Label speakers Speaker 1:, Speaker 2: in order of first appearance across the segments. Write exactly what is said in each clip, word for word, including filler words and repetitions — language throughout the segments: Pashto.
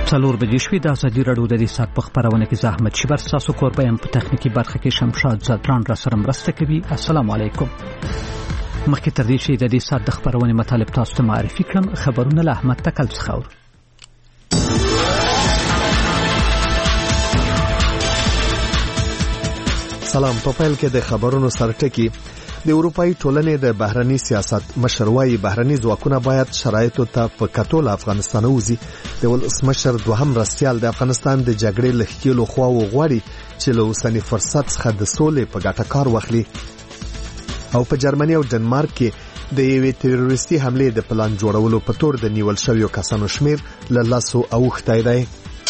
Speaker 1: څلور بجې شوې. د ازادي راډیو د دې ساعت په خپرونه کې زه احمد شیبر ستاسو کوربه یم. په تخنیکي برخه کې شمشاد زدران را سره مرسته کوي. السلام علیکم. مخکې تر دې چې د دې ساعت د خپرونې مطالب تاسو ته معرفي کړم، خبرونه له احمد تکل څخه اورو.
Speaker 2: سلام. په پیل کې د خبرونو سرټکی. د اروپאי ټولنې د بهرني سیاست مشروعي بهرني ځواکونه باید شرایطو ته په کتو له افغانستان وځي. د ولسمشر دوهم رسیال د افغانستان د جګړې لخکېلو خوا وغواړي چې له اوسني فرصت څخه د سولې په ګټه کار واخلي. او په جرمني او ډنمارک کې د یوې تروریستي حملې د پلان جوړولو په تور د نیول شویو کسانو شمیر له لاسو اوښتی دی.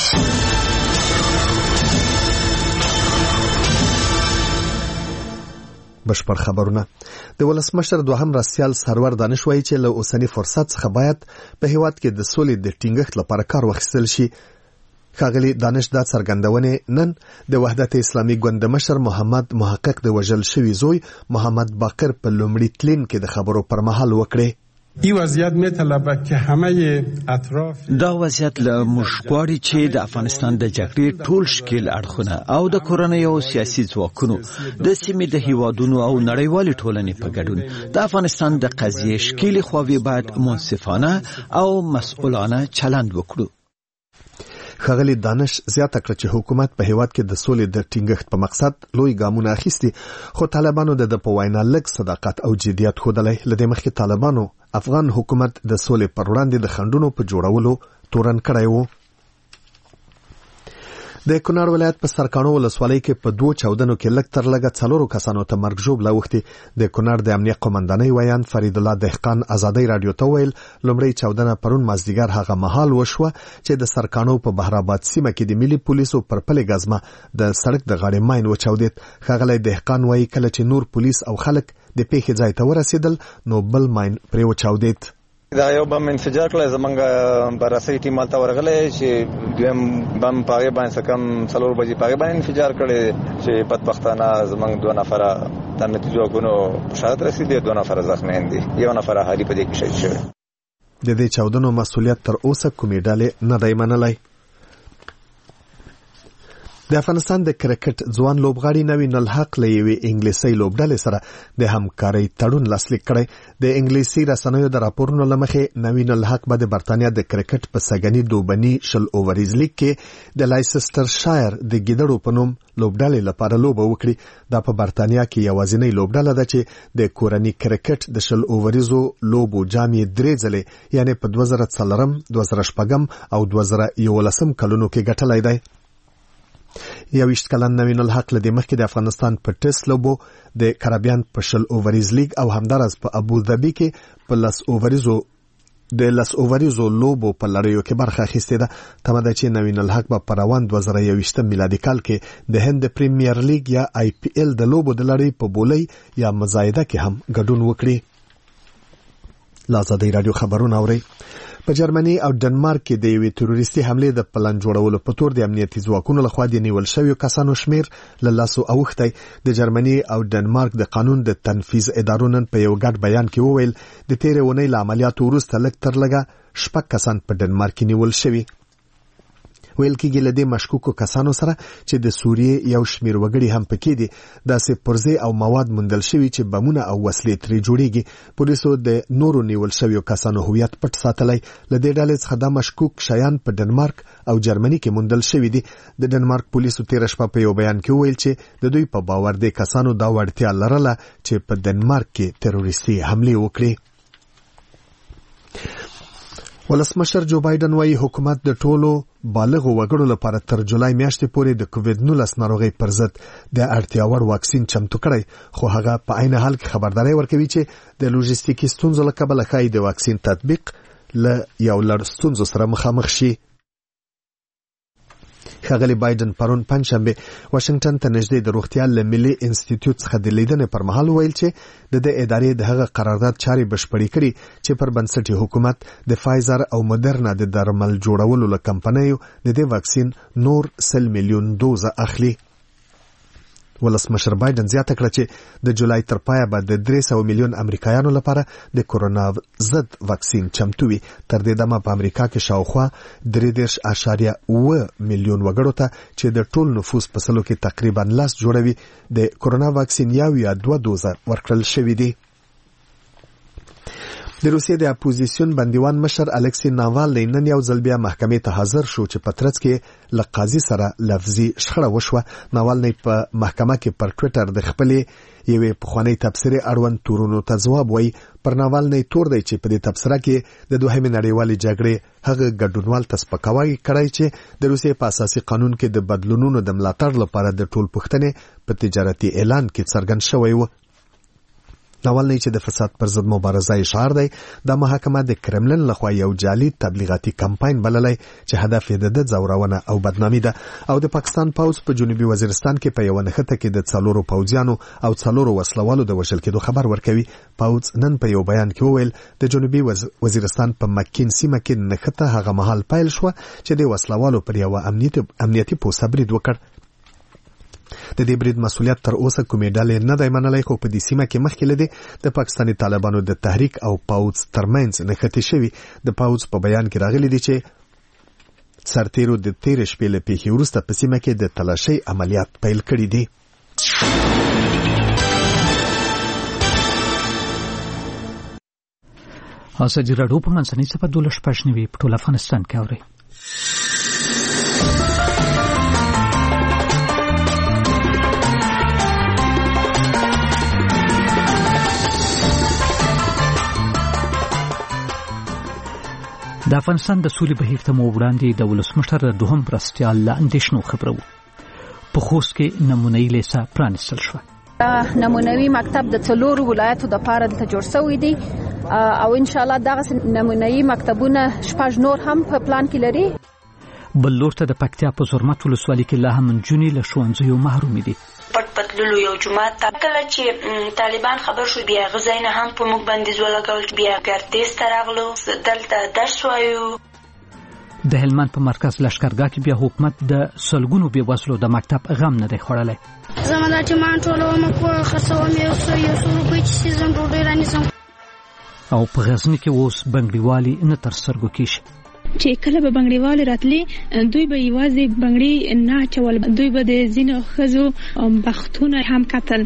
Speaker 2: بشپړ خبرونه. د ولسمشر دوهم رسیال سرور دانش وایي چې له اوسني فرصت څخه باید په هیواد کې د سولې د ټینګښت لپاره کار واخیستل شي. ښاغلي دانش دا څرګندونه نن د وحدت اسلامي ګوند مشر محمد محقق د وژل شوي زوی محمد باقر په لومړي تلین کې د خبرو پر مهال وکړه.
Speaker 3: این وضعیت میطلبه که همه اطراف
Speaker 4: دا وضعیت له موږ غواړي چې د افغانستان د جګړې ټول شکل اړخونه او د کورنۍ او سیاسي ځواکونو د سیمې د هیوادونو او نړیوالې ټولنې په ګډون د افغانستان د قضیې شکل خواوی باید منصفانه او مسؤلانه چلند وکړو.
Speaker 2: ښاغلي دانش زیاته کړه چې حکومت په هیواد کې د سولې د ټینګښت په مقصد لوی ګامونه اخیستي، خو طالبانو د په وینا لږ صداقت او جدیت ښودلی. له دې مخکې طالبانو افغان حکومت د سولې پر وړاندې د خنډونو په جوړولو تورن کړی وو. د کونړ ولایت په سرکاڼو ولسوالۍ کې په دوه چاودنو کې لږ تر لږه څلورو کسانو ته مرګ ژوبله اوښتې. د کونړ د امنیه قومندانۍ ویان فرید الله دهقان ازادۍ راډیو ته ویل لومړی چاودنه پرون مازدیګر هغه مهال وشوه چې د سرکاڼو په بهرآباد سیمه کې د ملي پولیسو پر پلې ګزمه د سړک د غاړې ماین وچاودېد. ښاغلی دهقان وایي کله چې نور پولیس او خلک د پیښې ځای ته ورسېدل نو بل ماین پرې وچاودېد.
Speaker 5: دا یو بم انفجار کړی، زمونږ بررسۍ ټیم هلته ورغلی چې دویم بم په هغې باندې څه کم څلور بجې په هغې باندې انفجار کړی چې بدبختانه زمونږ دوه نفره د امنیتي ځواکونو په شهادت رسېدي، دوه نفره زخمیان دي، یو نفره حالي په دې کې شهید شوی.
Speaker 2: د دې چاودنو مسؤلیت تر اوسه کومې ډلې نه دی منلی. د افغانستان د کرکټ ځوان لوبغاړي نوین الحق له یوې انګلیسي لوبډلې سره د همکارۍ تړون لاسلیک کړی. د انګلیسي رسنیو د راپورونو له مخې نوین الحق به د برتانیا د کرکټ په سګنی دوبني شل اووریز لیګ کې د لایسټر شایر د ګیدړو په نوم لوبډلې لپاره لوبه وکړي. دا په برتانیا کې یوازینۍ لوبډله ده چې د کورني کرکټ د شل اووریزو لوبو جامې درې ځلې یعنی په دوه زره څلورم، دوه زره شپږم او دوه زره یولسم کلونو کې ګټلی دی. یویشت کلن نوین الحق له دې مخکې د افغانستان په ټیسټ لوبو د کریبیان په شل اووریز لیګ او همداراز په ابوظبي کې په لس اووریزو د لس اووریزو لوبو په لړیو کې برخه اخیستې ده. تمه ده چې نوین الحق به په روان دوه زره یویشتم میلادي کال کې د هند پریمیر لیګ یا آی پی ایل د لوبو د لړۍ په بولۍ یا مزایده کې هم ګډون وکړي. له ازادۍ راډیو خبرونه اورئ. په جرمني او ډنمارک کې د یوې تروریستي حملې د پلان جوړولو په تور د امنیتي ځواکونو لخوا د نیول شویو کسانو شمیر له لاسو اوښتی. د جرمني او ډنمارک د قانون د تنفیذ ادارو نن په یو ګډ بیان کې وویل د تېرې اونۍ له عملیاتو وروسته لږ تر لږه شپږ کسان په ډنمارک کې نیول شوي. ویل کېږي له دې مشکوکو کسانو سره چې د سوریې یو شمیر وګړي هم پکې دي داسې پرزې او مواد موندل شوي چې بمونه او وسلې ترې جوړیږي. پولیسو د نورو نیول شویو کسانو هویت پټ ساتلی. له دې ډلې څخه دا مشکوک شیان په ډنمارک او جرمني کې موندل شوي دي. د ډنمارک پولیسو تېره شپه په یو بیان کې وویل چې د دوی په باور دې کسانو دا وړتیا لرله چې په ډنمارک کې تروریستي حملې وکړي. ولسمشر جو بایدن وايي حکومت د ټولو بالغو وګړو لپاره تر جولای میاشتې پورې د کووید نولس ناروغۍ پر ضد د اړتیا وړ واکسین چمتو کړی، خو هغه په عین حال کې خبرداری ورکوي چې د لوژیستیکي ستونزو له کبله ښایي د واکسین تطبیق له یو لړ ستونزو سره مخامخ شي. ښاغلي بایدن پرون پنجشنبه واشنگټن ته نږدې د روغتیا له ملي انسټیټیوټ څخه د لیدنې پر مهال ویل چې د دې ادارې د هغه قرارداد چارې بشپړې کړي چې پر بنسټ حکومت د فایزر او مدرنا د درمل جوړولو له کمپنیو د دې واکسین نور سل میلیون دوزه اخلي. ولسمشر بایدن زیاته کړه چې د جولای تر پایه به د درې سوه میلیون امریکایانو لپاره د کورونا ضد واکسین چمتو وي. تر دې دمه په امریکا کې شاوخوا درې دېرش اعشاریه اوه میلیون وګړو ته چې د ټول نفوس په سلو کې تقریبا لاس جوړوي د کورونا واکسین یو یا دوه دوزه ورکړل شوي دي. د روسیې د اپوزیسیون بندیوان مشر الکسی ناوالنی نن یو ځل بیا محکمې ته حاضر شو چې په ترڅ کې له قاضي سره لفظي شخړه وشوه. ناوالنی په محکمه کې پر ټویټر د خپلې یوې پخوانۍ تبصرې اړوند تورونو ته ځواب وایي. پر ناوالنی تور دی چې په دې تبصره کې د دوهمې نړیوالې جګړې هغه ګډونوال ته سپکاوی کړی چې د روسیې په اساسي قانون کې د بدلونونو د ملاتړ لپاره د ټولپوښتنې په تجارتي اعلان کې څرګند شوی و. ناوالنی چې د فساد پر ضد مبارزه یې شعار دی، د محکمه د کرملن لخوا یو جعلي تبلیغاتي کمپاین بللی چې هدف یې د ځورونه او بدنامي ده. او د پاکستان پوځ په جنوبي وزیرستان کې په یو نښته کې د څلورو پوځیانو او څلورو وسلوالو د وژل کېدو خبر ورکوي. پوځ نن په یو بیان کې وویل د جنوبي وزیرستان په مکین سیمه کې نښته هغه مهال پیل شو چې د وسلوالو پر یو امنیتي پوسټ برید وکړ. د دې برید مسؤلیت تر اوسه کومې ډلې نه دی منلی، خو په دې سیمه کې مخکې لدی د پاکستاني طالبانو د تحریک او پوځ ترمنځ نښتې شوي. د پوځ په بیان کې راغلي دي چې سرتیرو د تېرې شپې له پیښې وروسته په سیمه کې د تلاشۍ عملیات پیل کړي دي.
Speaker 1: ازادي راډیو په منځنۍ صفحه دولس شپږ نوي په ټول افغانستان کې اوري. د افغانستان د سولې بهیر ته مو وړاندې د ولسمشر دوهم مرستیال له اندېښنو خبرو. په خوست کې نمونه‌یي لیسه پرانیستل شوه.
Speaker 6: نمونوي مکتب د څلورو ولایتو د پاره دلته جوړ شوی دی او ان شاء الله دغه نمونوي مکتبونه شپږ نور هم په پلان کې لري.
Speaker 1: بل لور ته د پکتیا په زرمت ولسوالۍ کې لا هم نجونې له ښوونځیو محرومې دي.
Speaker 7: پټ پټللو یو جماعت ته کله چې طالبان خبر شو بیا غزاینه هم په موږ باندې زولګول بیا ګردیز ته راغلو دلته درس وایو.
Speaker 1: د هلمند په مرکز لښکرګاه کې بیا حکومت د سلګونو بې وزلو د مکتب غم نه دی خوړلی.
Speaker 8: زما دا چې ما ټولوم کور خرڅوم یو څو یو څو روپۍ چې سیزم ډوډۍ رانیسم.
Speaker 1: او په غزني کې اوس بنګړیوالي نه تر سترګو کېږي.
Speaker 9: چې کله به بنګړیوال راتلې دوی به یوازې بنګړي نه اچول، دوی به د ځینو ښځو بختونه هم کتل.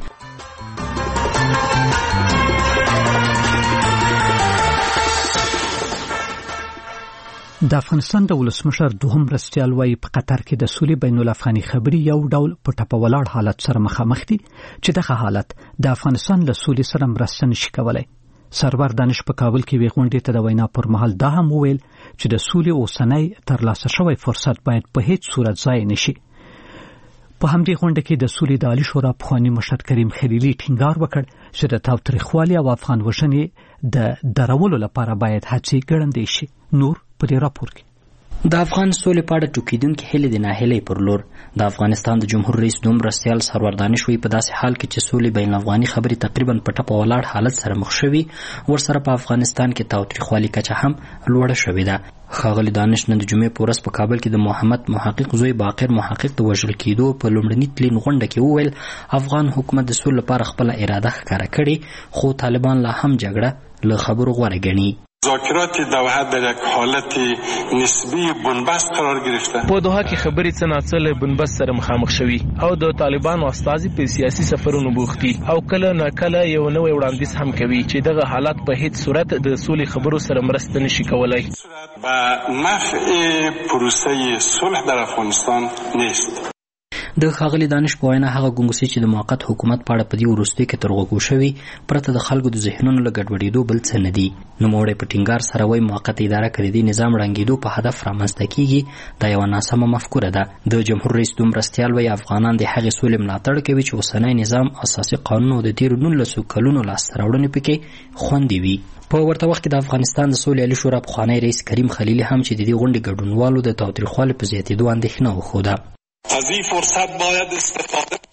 Speaker 1: د افغانستان د ولسمشر دوهم مرستیال وايي په قطر کې د سولې بین الافغاني خبرې یو ډول په ټپه ولاړ حالت سره مخامخ دي چې دغه حالت د افغانستان له سولې سره مرسته نشي کولی. سرور دانش په کابل کې وی غونډې ته د وینا پر مهال دا هم وویل چې د سولې اوسنی ترلاسه شوی فرصت باید په هیڅ صورت ضایع نشي. په همدې غونډه کې د سولې د عالی شورا پخوانی مشر کریم خلیلي ټینګار وکړ چې د تاوتریخوالي او افغان وژنې د درولو لپاره باید هڅې ګړندې شي. نور په دې راپور کې
Speaker 10: د افغان سولې په اړه ټوکیدونکې هیلې د ناهیلۍ پر لور. د افغانستان د جمهور رئیس دوم مرستیال سرور دانش وایي په داسې حال کې چې سولې بین الافغاني خبرې تقریبا په ټپه ولاړ حالت سره مخ شوي، ورسره په افغانستان کې تاوتریخوالي کچه هم لوړه شوې ده. ښاغلي دانش نن د جمعې په ورځ په کابل کې د محمد محقق زوی باقر محقق د وژل کېدو په لومړني تلین غونډه کې وویل افغان حکومت د سولې لپاره خپله اراده ښکاره کړې، خو طالبان لا هم جګړه له خبرو غوره ګڼي.
Speaker 11: مذاکرات دوحه در یک حالت نسبی بنبست قرار گرفته.
Speaker 12: په دوحه کې خبرې څه ناڅه له بنبست سره مخامخ شوي او د طالبانو استازي په سیاسي سفرونو بوختي او کله نه کله یو نوی وړاندیز هم کوي چې دغه حالت په هیڅ صورت د سولې خبرو سره مرسته نشي کولای.
Speaker 11: و نفع پروسه صلح در افغانستان نیست.
Speaker 10: د ښاغلي دانش په وینا هغه ګنګوسې چې د موقت حکومت په اړه په دې وروستیو کې تر غوږو شوي پرته د خلکو د ذهنونو له ګډوډېدو بل څه نه دي. نوموړی په ټینګار سره وایي موقته اداره که د دې نظام ړنګېدو په هدف رامنځته کېږي دا یوه ناسمه مفکوره ده. د جمهور رئیس دوم مرستیال وایي افغانان د هغې سولې ملاتړ کوي چې اوسنی نظام اساسي قانون او د تېرو نولسو کلونو لاسته راوړنې پکې خوندي وي. په ورته وخت کې د افغانستان د سولې عالي شورا پخوانی رئیس کریم خلیلي هم چې د دې غونډې ګډونوالو د تاوتریخوالي په زیاتېدو اندېښنه وښوده.
Speaker 11: از این فرصت باید استفاده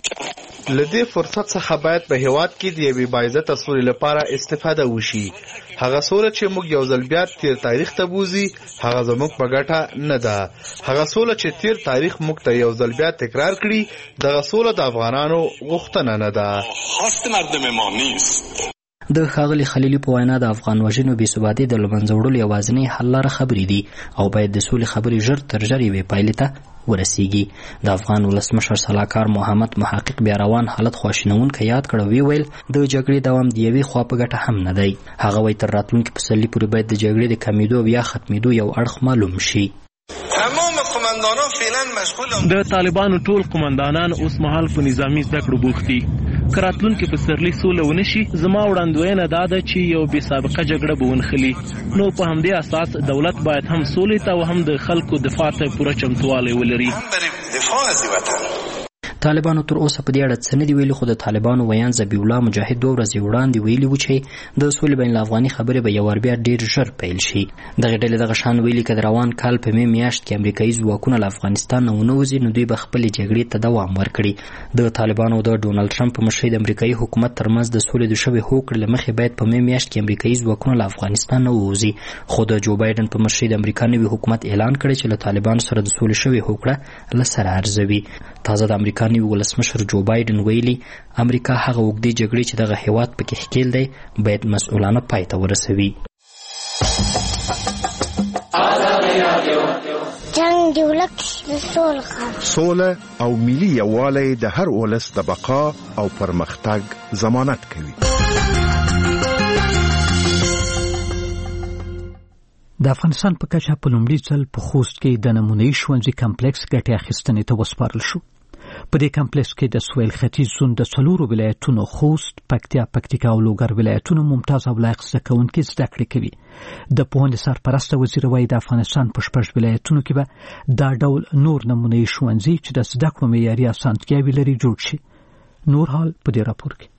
Speaker 13: لدې فرصت څخه باید په هیواد کې د یوې باعزته سولې لپاره استفاده وشي. هغه سوله چې موږ یو ځل بیا تیر تاریخ ته بوزي هغه زموږ په ګټه نه ده. هغه سوله چې تیر تاریخ موږ ته یو ځل بیا تکرار کړي دغه سوله د افغانانو غوښتنه نه ده.
Speaker 11: خواست مردم ما نیست.
Speaker 10: د ښاغلي خلیلي په وینا د افغان وژنو بې ثباتۍ د له منځه وړلو یوازینۍ حل لاره خبرې دي او باید د سولې خبرې ژر تر ژره یوې پایلې ته ورسیږي. د افغان ولسمشر سلاکار محمد محقق بیا روان حالت خواشینونکی یاد کړ او وی ویل د جګړې دوام د یوې خوا په ګټه هم نه دی. هغه وایي تر راتلونکي پسرلي پورې باید د جګړې د کمیدو او یا ختمېدو یو اړخ معلوم شي.
Speaker 12: د طالبانو ټول قومندانان اوس مهال په نظامی زده کړو بوخت دي. که راتلونکي پسرلي سوله ونه شي زما وړاندوینه دا ده چې یو بې سابقه جګړه به ونښلي. نو په همدې اساس دولت باید هم سولې ته او هم د خلکو دفاع ته پوره چمتوالی ولري.
Speaker 10: طالبانو تر اوسه په دې اړه څه نه دي ویلي، خو د طالبانو ویان ذبیح الله مجاهد دوه ورځې وړاندې ویلي و چې د سولې بین الافغاني خبرې به یو وار بیا ډېر ژر پیل شي. دغې ډلې دغه شان ویلي که د روان کال په مې میاشت کې امریکایي ځواکونه له افغانستان نه ونه وځي نو دوی به خپلې جګړې ته دوام ورکړي. د طالبانو او د ډونالډ ټرمپ په مشرۍ د امریکایي حکومت ترمنځ د سولې د شوې هوکړې له مخې باید په مې میاشت کې امریکایي ځواکونه له افغانستان نه ووځي، خو د جو بایډن په مشرۍ د امریکا نوي حکومت اعلان کړی چې له طالبانو سره د سولې شوې هوکړه له سره ارزوي. تازه د امریکا نوي ولسمشر جو بایډن ویلي امریکا هغه اوږدې جګړې چې دغه هیواد پکې ښکېل دی باید مسؤلانه پای ته ورسوي.
Speaker 8: جنگ دی ولک د سوله
Speaker 14: سوله او ملي یووالی د هر ولس د بقا او پرمختګ ضمانت کوي.
Speaker 1: د افغانستان په کچه په لومړي ځل په خوست کې د نمونه‌یي ښوونځي کمپلیکس ګټې اخیستنې ته وسپارل شو. په دې کمپلیکس کې د سویل ختیځ زون د څلورو ولایتونو خوست، پکتیا، پکتیکا او لوګر ولایتونو ممتاز او لایق زده کوونکي زده کړې کوي. د پوهنې سرپرسته وزیر وایي د افغانستان په شپږ ولایتونو کې به دا ډول نور نمونه‌یي ښوونځي چې د زده کړو معیاري اسانتیاوې لري جوړ شي. نور حال په دې راپور کې.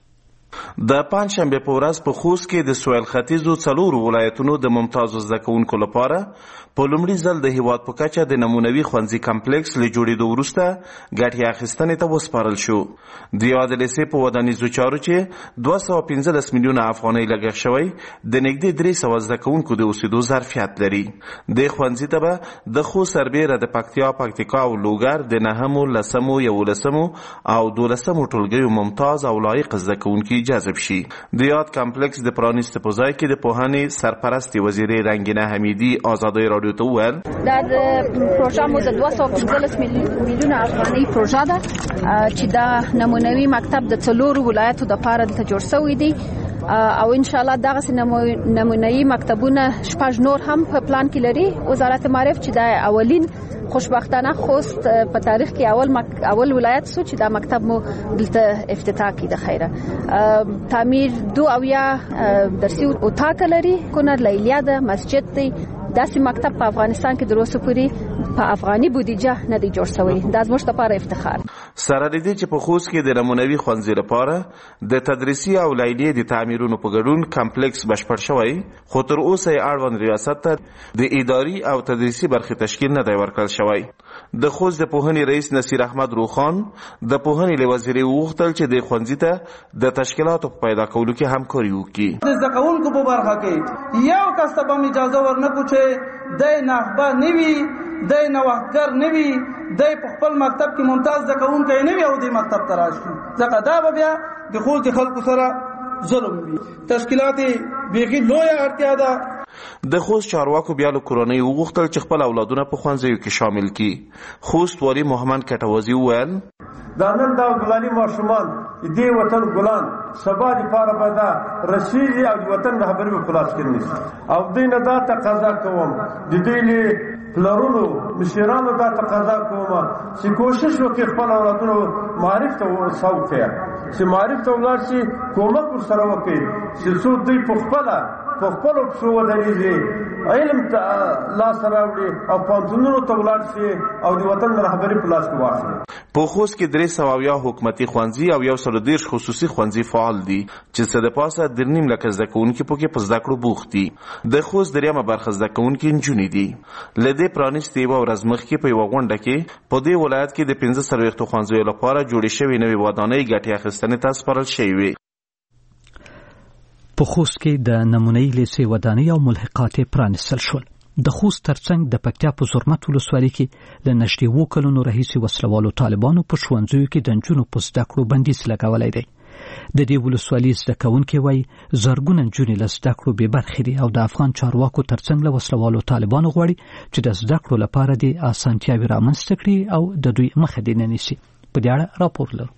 Speaker 15: د پنځشنبه په ورځ په خوست کې د سویل ختیځو څلورو ولایتونو د ممتازو زده کوونکو لپاره په لومړي ځل د هیواد په کچه د نمونوي ښوونځي کمپلیکس له جوړېدو وروسته ګټې اخیستنې ته وسپارل شو. د یادې لیسې په ودانیزو چارو چې دوه سوه پنځلس میلیونه افغانۍ لګښت شوی د نږدې درې سوه زده کوونکو د اوسېدو ظرفیت لري. دې ښوونځي ته به د خوست سربیره د پکتیا، پکتیکا او لوګر د نهمو، لسمو، یولسمو او دولسمو ټولګیو ممتاز او لایق زده کوونکي جذب شي. د یاد کمپلیکس د پرانیسته په ځای کې د پوهنې سرپرستې وزیرې رنګینه حمیدي ازادۍ راډیو ته وویل
Speaker 6: دا د پروژه مو د دوه سوه پنځلس میلیونه افغانۍ پروژه ده چې دا نمونوي مکتب د څلورو ولایتو دپاره دلته جوړ شوی دی او ان شاء الله دغه نمونوي مکتبونه شپږ نور هم په پلان کې لري. وزارت معارف چې دا اولین خوشبختانه خوست په تاریخ کې اول مک... اول ولایت سو چې دا مکتب مو دلته افتتاح کړي. د خیره تعمیر دو او یا درسي اتاق لري، کونر لیلیا ده، مسجد دی. داسې مکتب په افغانستان کې دروسه پوری په افغاني بودیجه نه دی جوړ شوی. دا زموږ لپاره افتخار.
Speaker 15: سره دې چې په خوست کې د نمونوي ښوونځي لپاره د تدریسي او لیلیې د تعمیرونو په ګډون کمپلیکس بشپړ شوی، خو تر اوسه یې اړوند ریاست ته د اداري او تدریسي برخې تشکیل نه دی ورکړل شوی. د خوست د پوهنې رئیس نصیر احمد روخان د پوهنې له وزیرې وغوښتل چې د ښوونځي ته د تشکیلاتو په پیدا کولو کې همکاري وکړي.
Speaker 16: د زده کوونکو په برخه کې یو کس ته به اجازه ورنکړو چې دی ناخبه نه وي، دی نوښتګر نه وي، دی په خپل مکتب کې ممتاز زده کوونکی نه وي او دې مکتب ته راشي. ځکه دا به بیا د خوست د خلکو سره ظلم وي. تشکیلات بیخي لویه اړتیا ده.
Speaker 15: د خوست چارواکو بیا له کورنۍ وغوښتل چې خپل اولادونه په ښوونځیو کې شامل کړي. خوست والي محمد کټوازي وویل
Speaker 17: دا نن دا ګلاني ماشومان دې وطن ګلان سبا لپاره به دا رسیږي او د وطن رهبري په خلاص کې نیسي او دې نه دا تقاضا کوم د دې له پلرونو مشرانو دا تقاضا کوم چې کوشش وکړي خپل اولادونو معرف ته وسوکړي، چې معرف ته ولاړ شي، کومک ورسره وکړي چې څو دوی په خپله په خپلو پښو ودرېږي، علم ته لاس راوړي او پوهنتونونو ته ولاړ شي او د وطن رهبري په لاس کې واخلي.
Speaker 15: په خوست کې درې سوه اویا حکومتي ښوونځي او یو سل او دېرش خصوصي ښوونځي فعال دي چې څه د پاسه درې نیم لکه زده کوونکي پکې په زده کړو بوخت دي. د خوست دریمه برخه زده کوونکي نجونې دي. له دې پرانیستې یوه ورځ مخکې په یوه غونډه کې په دې ولایت کې د پنځه څلوېښتو ښوونځیو لپاره جوړې شوې نوې ودانۍ ګټې اخیستنې ته سپارل شوې وې.
Speaker 1: په خوست کې د نمونه‌یي لیسې ودانۍ او ملحقات پرانیستل شول. د خوست ترڅنګ د پکتیا په زرمت ولسوالۍ کې له نږدې اووه کلونو راهیسې وسلوالو طالبانو په ښوونځیو کې د نجونو په زده کړو بندیز لګولی دی. د دې ولسوالۍ زده کوونکي وایي زرګونه نجونې له زده کړو بې برخې دي او د افغان چارواکو ترڅنګ له وسلوالو طالبانو غواړي چې د زده کړو لپاره دې اسانتیاوې رامنځته کړي او د دوی مخه دې نه نیسي. په دې اړه راپور لرو.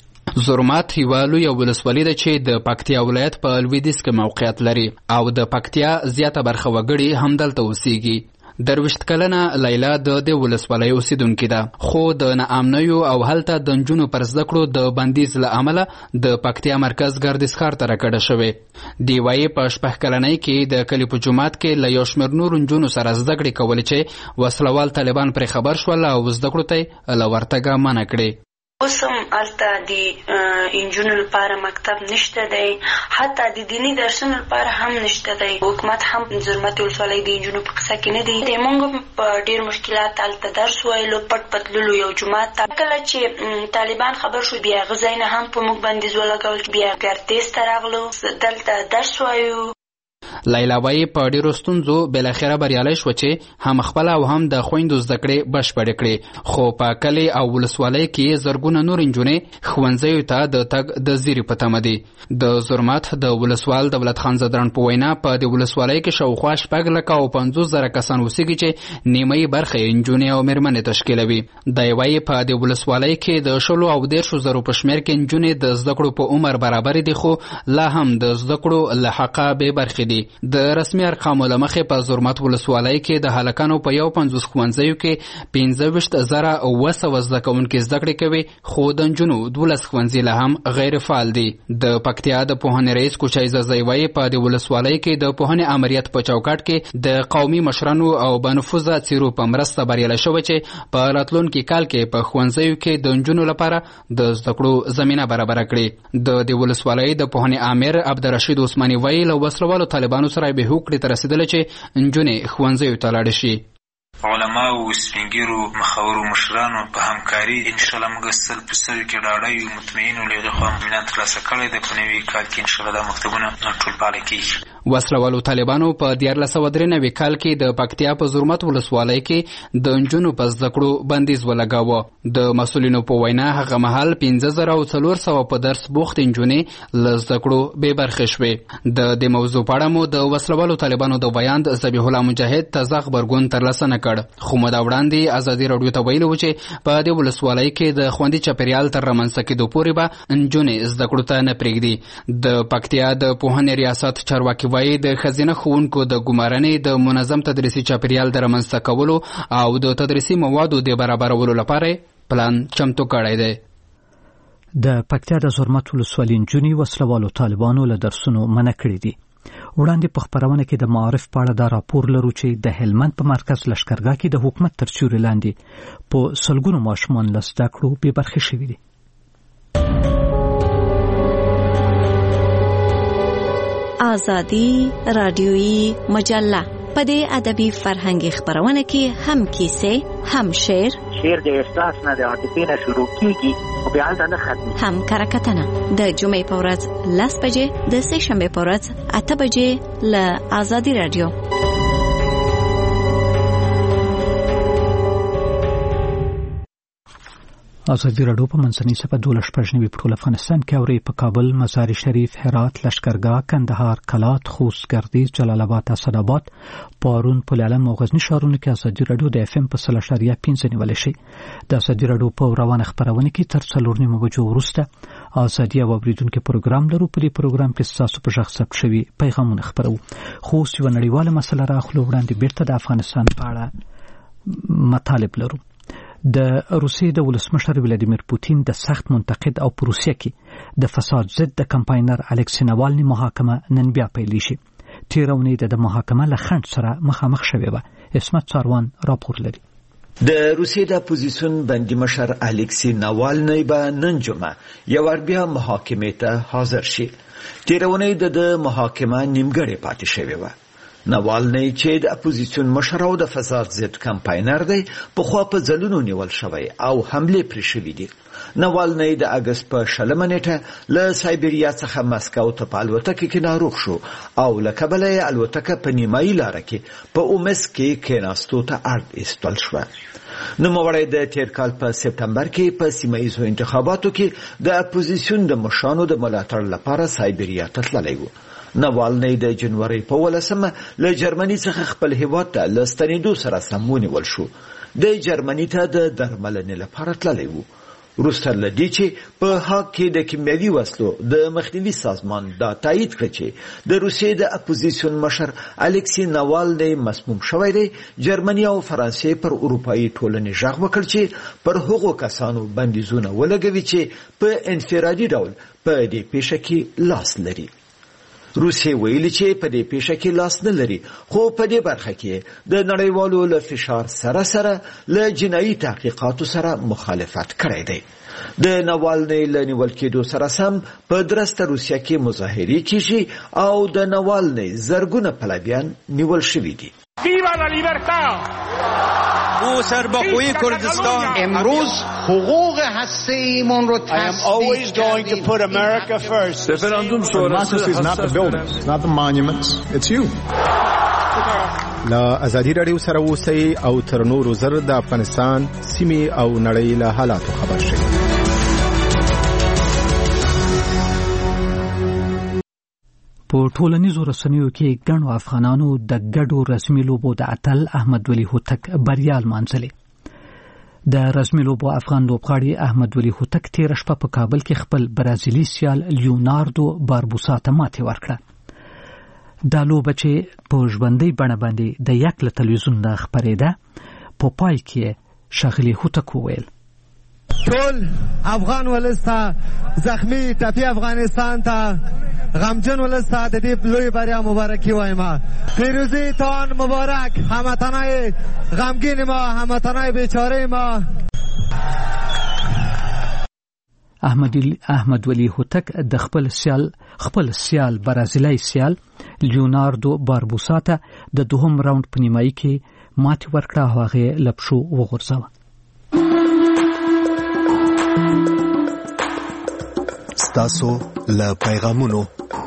Speaker 18: زرمت یوه لویه ولسوالي ده چې د پکتیا ولایت په لویدیځ کې موقعیت لري او د پکتیا زیاته برخه وګړي همدلته اوسیږي. درویشت کلنه لیلا د دې ولسوالۍ اوسیدونکې ده، خو د ناامنیو او هلته د نجونو پر زده کړو د بندیز له امله د پکتیا مرکز ګردیز ښار ته راکډه شوې. دی وایي په شپږ کلنۍ کې د کلي په جومات کې له یو شمېر نورو نجونو سره زده کړې کولې چې وسلوال طالبان پرې خبر شول او زده کړو ته یې له ورتګه منع کړې.
Speaker 7: اوس هم هلته د انجونو لپاره مکتب نشته دی، حتی د دیني درسونو لپاره هم نشته دی. حکومت هم زرمت ولسوالۍ د انجونو په قصه کې نه دی. موږ په ډېر مشکلات هلته درس ویلو، پټ پټ تللو یو جومات ته. کله چې طالبان خبر شو بیا هغه ځای نه هم په موږ بندیز ولګول، بیا ګردیز ته راغلو، دلته درس وایو.
Speaker 18: لیلا وایي په ډېرو ستونزو بالاخره بریالی شوه چې هم خپله او هم د خویندو زده کړې بشپړې کړې، خو په کلي او ولسوالۍ کې زرګونه نور نجونې ښوونځیو ته د تګ د زیري په تمه دي. د زرمت د ولسوال دولت خان زدران په وینا په دې ولسوالۍ کې شاوخوا شپږ لکه او پنځوس زره کسان اوسېږي چې نیمایي برخه یې نجونې او مېرمنې تشکیلوي. دی وایي په دې ولسوالۍ کې د شلو او دېرشو زرو په شمېر کې نجونې د زده کړو په عمر برابرې دي، خو لا هم د زده کړو له حقه بې برخې دي. د رسمي ارقامو له مخې په زرمت ولسوالۍ کې د هلکانو په یو پنځوس ښوونځیو کې پنځه ویشت زره اوه سوه زده کوونکي زده کړې کوي، خو د نجونو دولس ښوونځي لا هم غیر فعال دي. د پکتیا د پوهنې رئیس کوچی زرزی وایي په دې ولسوالۍ کې د پوهنې امریت په چوکاټ کې د قومي مشرانو او بانفوذه څیرو په مرسته بریالی شوی چې په راتلونکي کال کې په ښوونځیو کې د نجونو لپاره د زده کړو زمینه برابره کړي. د دې ولسوالۍ د پوهنې امیر عبدالرشید عثماني وایي له وسلوالو طالبانو سره به هوکړې ته رسېدله چې نجونې ښوونځیو ته لاړې شي.
Speaker 19: علماو، سپینګیرو، مخورو، مشرانو په همکاري انشاءالله موږ سل په سل کې ډاډه یو، مطمئن یو، له هغې خوا اطمینان ترلاسه کړی دی. په نوي کال کې انشاءالله دا مکتبونه ټول فعاله کېږي.
Speaker 18: وسلوالو طالبانو په دیارلس سوه درې نوي کال کې د پکتیا په زرمت ولسوالۍ کې د نجونو په زده کړو بندیز ولګاوه. د مسؤلینو په وینا هغه مهال پنځه زره او څلور سوه په درس بوخت نجونې له زده کړو بې برخې شوې. د دې موضوع په اړه مو د وسلوالو طالبانو د ویاند ذبیح الله مجاهد تازه غبرګون ترلاسه نه کړ، خو موده وړاندې ازادي راډیو ته ویلي و چې په دې ولسوالۍ کې د خوندي چاپېریال تر رامنځته کېدو پورې به نجونې زده کړو ته نه پرېږدي. د پکتیا د پوهنې ریاست چارواکي وایي د ښځینه ښوونکو د ګمارنې د منظم تدریسي چاپېریال د رامنځته کولو او د تدریسي موادو د برابرولو لپاره پلان چمتو کړی دی.
Speaker 1: د پکتیا د زرمت ولسوالۍ نجونې وسلوالو طالبانو له درسونو منع کړي دي. وړاندې په خپرونه کې د معارف په اړه دا راپور لرو چې د هلمند په مرکز لښکرګاه کې د حکومت تر سیوري لاندې په سلګونو ماشومان له زده کړو بې برخې شوي دي.
Speaker 20: آزادی رادیویی مجله په دې ادبي فرهنګي خبرونه کې هم کیسې، هم شعر،
Speaker 21: شعر د احساس نه د عاطفې نه شروع کیږي او بیا هلته نه ختمي،
Speaker 20: هم کرکټنه د جمعې په ورځ لس بجې، د سه شنبې په ورځ اته بجې له آزادي رادیو.
Speaker 1: آزادي راډیو په منځنۍ صفحه دولس شپږ نوي په ټول افغانستان کې اورئ. په کابل، مزار شریف، هرات، لښکرګاه، کندهار، کلات، خوست، ګردیز، جلال آباد، اسداباد، پارون، پل علم او غزني ښارونو کې آزادي راډیو د اف ام په سل اشاریه پنځه نیولی شي. د آزادي راډیو په روانه خپرونه کې تر څلور نیمو بجو وروسته آزادي او اوریدونکو پروګرام لرو. په دې پروګرام کې ستاسو په غږ ثبت شوي پیغامونه خپرو. خو اوس یوه نړیواله مسله راخلو. وړاندې بیرته د افغانستان په اړه مطالب لرو. د روسیې د ولسمشر ولادیمیر پوتین د سخت منتقد او په روسیه کې د فساد ضد د کمپاینر الکسی ناوالني محاکمه نن بیا پیل شي. تېره اونۍ د محاکمه له خنډ سره مخامخ شوې وه. عصمت ساروان راپور لري.
Speaker 4: د روسیې د اپوزیسیون بندي مشر الکسی ناوالنی به نن جمعه یو ور بیا محاکمې ته حاضر شي. تیرونی د محاکمه نیمګړې پاتې شوې وه. ناوالنی چې د اپوزیسیون مشر او د فساد ضد کمپاینر دی پخوا په ځلونو نیول شوی او حملې پرې شوې دي. ناوالنی د اګست په شلمه نیټه له سایبریا څخه مسکو ته په الوتکه کې ناروغ شو او له کبله یې الوتکه په نیمایي لاره کې په اومس کې کېناستو ته اړ ایستل شوه. نوموړی د تیر کال په سپتمبر کې په سیمه ایزو انتخاباتو کې د اپوزیسیون د مشرانو د ملاتړ لپاره سایبریا ته تللی و. ناوالنی د جنوري په ولسمه له جرمني څخه خپل هیواد ته له ستنېدو سره سم ونیول شو. د جرمني ته د درملنې لپاره تللی و. وروسته له دې چې په هاګ کې د کیمیاوي وسلو د مخنیوي سازمان دا تایید کړ چې د روسیې د اپوزیسیون مشر الکسی ناوالنی مسموم شوی دی، جرمني او فرانسې پر اروپایي ټولنې غږ وکړ چې پر هغو کسانو بندیزونه ولګوي چې په انفرادي ډول په دې پیښه کې لاس لري. روسیې ویلي چې په دې پیښه کې لاس نه لري، خو په دې برخه کې د نړیوالو له فشار سره سره له جنایي تحقیقاتو سره مخالفت کړی دی. د ناوالنی له نیول کېدو سره سم په درسته روسیه کې مظاهرې کیږي او د ناوالنی زرګونه پلویان نیول شوي دي.
Speaker 3: او سرباخوی کردستان
Speaker 22: امروز حقوق هسته‌ایمون رو
Speaker 3: تثبیت کردیم.
Speaker 22: رفراندوم شورای is not the buildings, not the monuments, it's you.
Speaker 23: لا ازادي رادیو سره اوسئ او تر نورو زر د افغانستان سیمې او نړۍ له حالاتو خبر شئ.
Speaker 1: په ټولنیزو رسنیو کې ګڼو افغانانو د ګډو رسمي لوبو د اتل احمد ولی هوتک بریا لمانځلې. د رسمي لوبو افغان لوبغاړي احمد ولی هوتک تېره شپه په کابل کې خپل برازیلي سیال لیوناردو باربوسا ته ماتې ورکړه. دا لوبه چې په ژوندۍ بڼه باندې د یک له تلویزیون نه خپرېده، په پای کې ښاغلي هوتک وویل:
Speaker 24: ټول افغان ولس ته، زخمی ټپي افغانستان ته، غمجن ولس ته د دې لوی بریا مبارکي وایم. پیروزی تان مبارک، هموطنای غمگین ما، هموطنای بیچاره ما.
Speaker 1: احمد احمد ولی هوتک د خپل سیال خپل سیال برازیلي سیال لیوناردو باربوسا ته د دوهم راوند په نیمایي کې ماتې ورکړه او هغه له پښو وغورځاوه.
Speaker 2: ستاسو له پیغامونو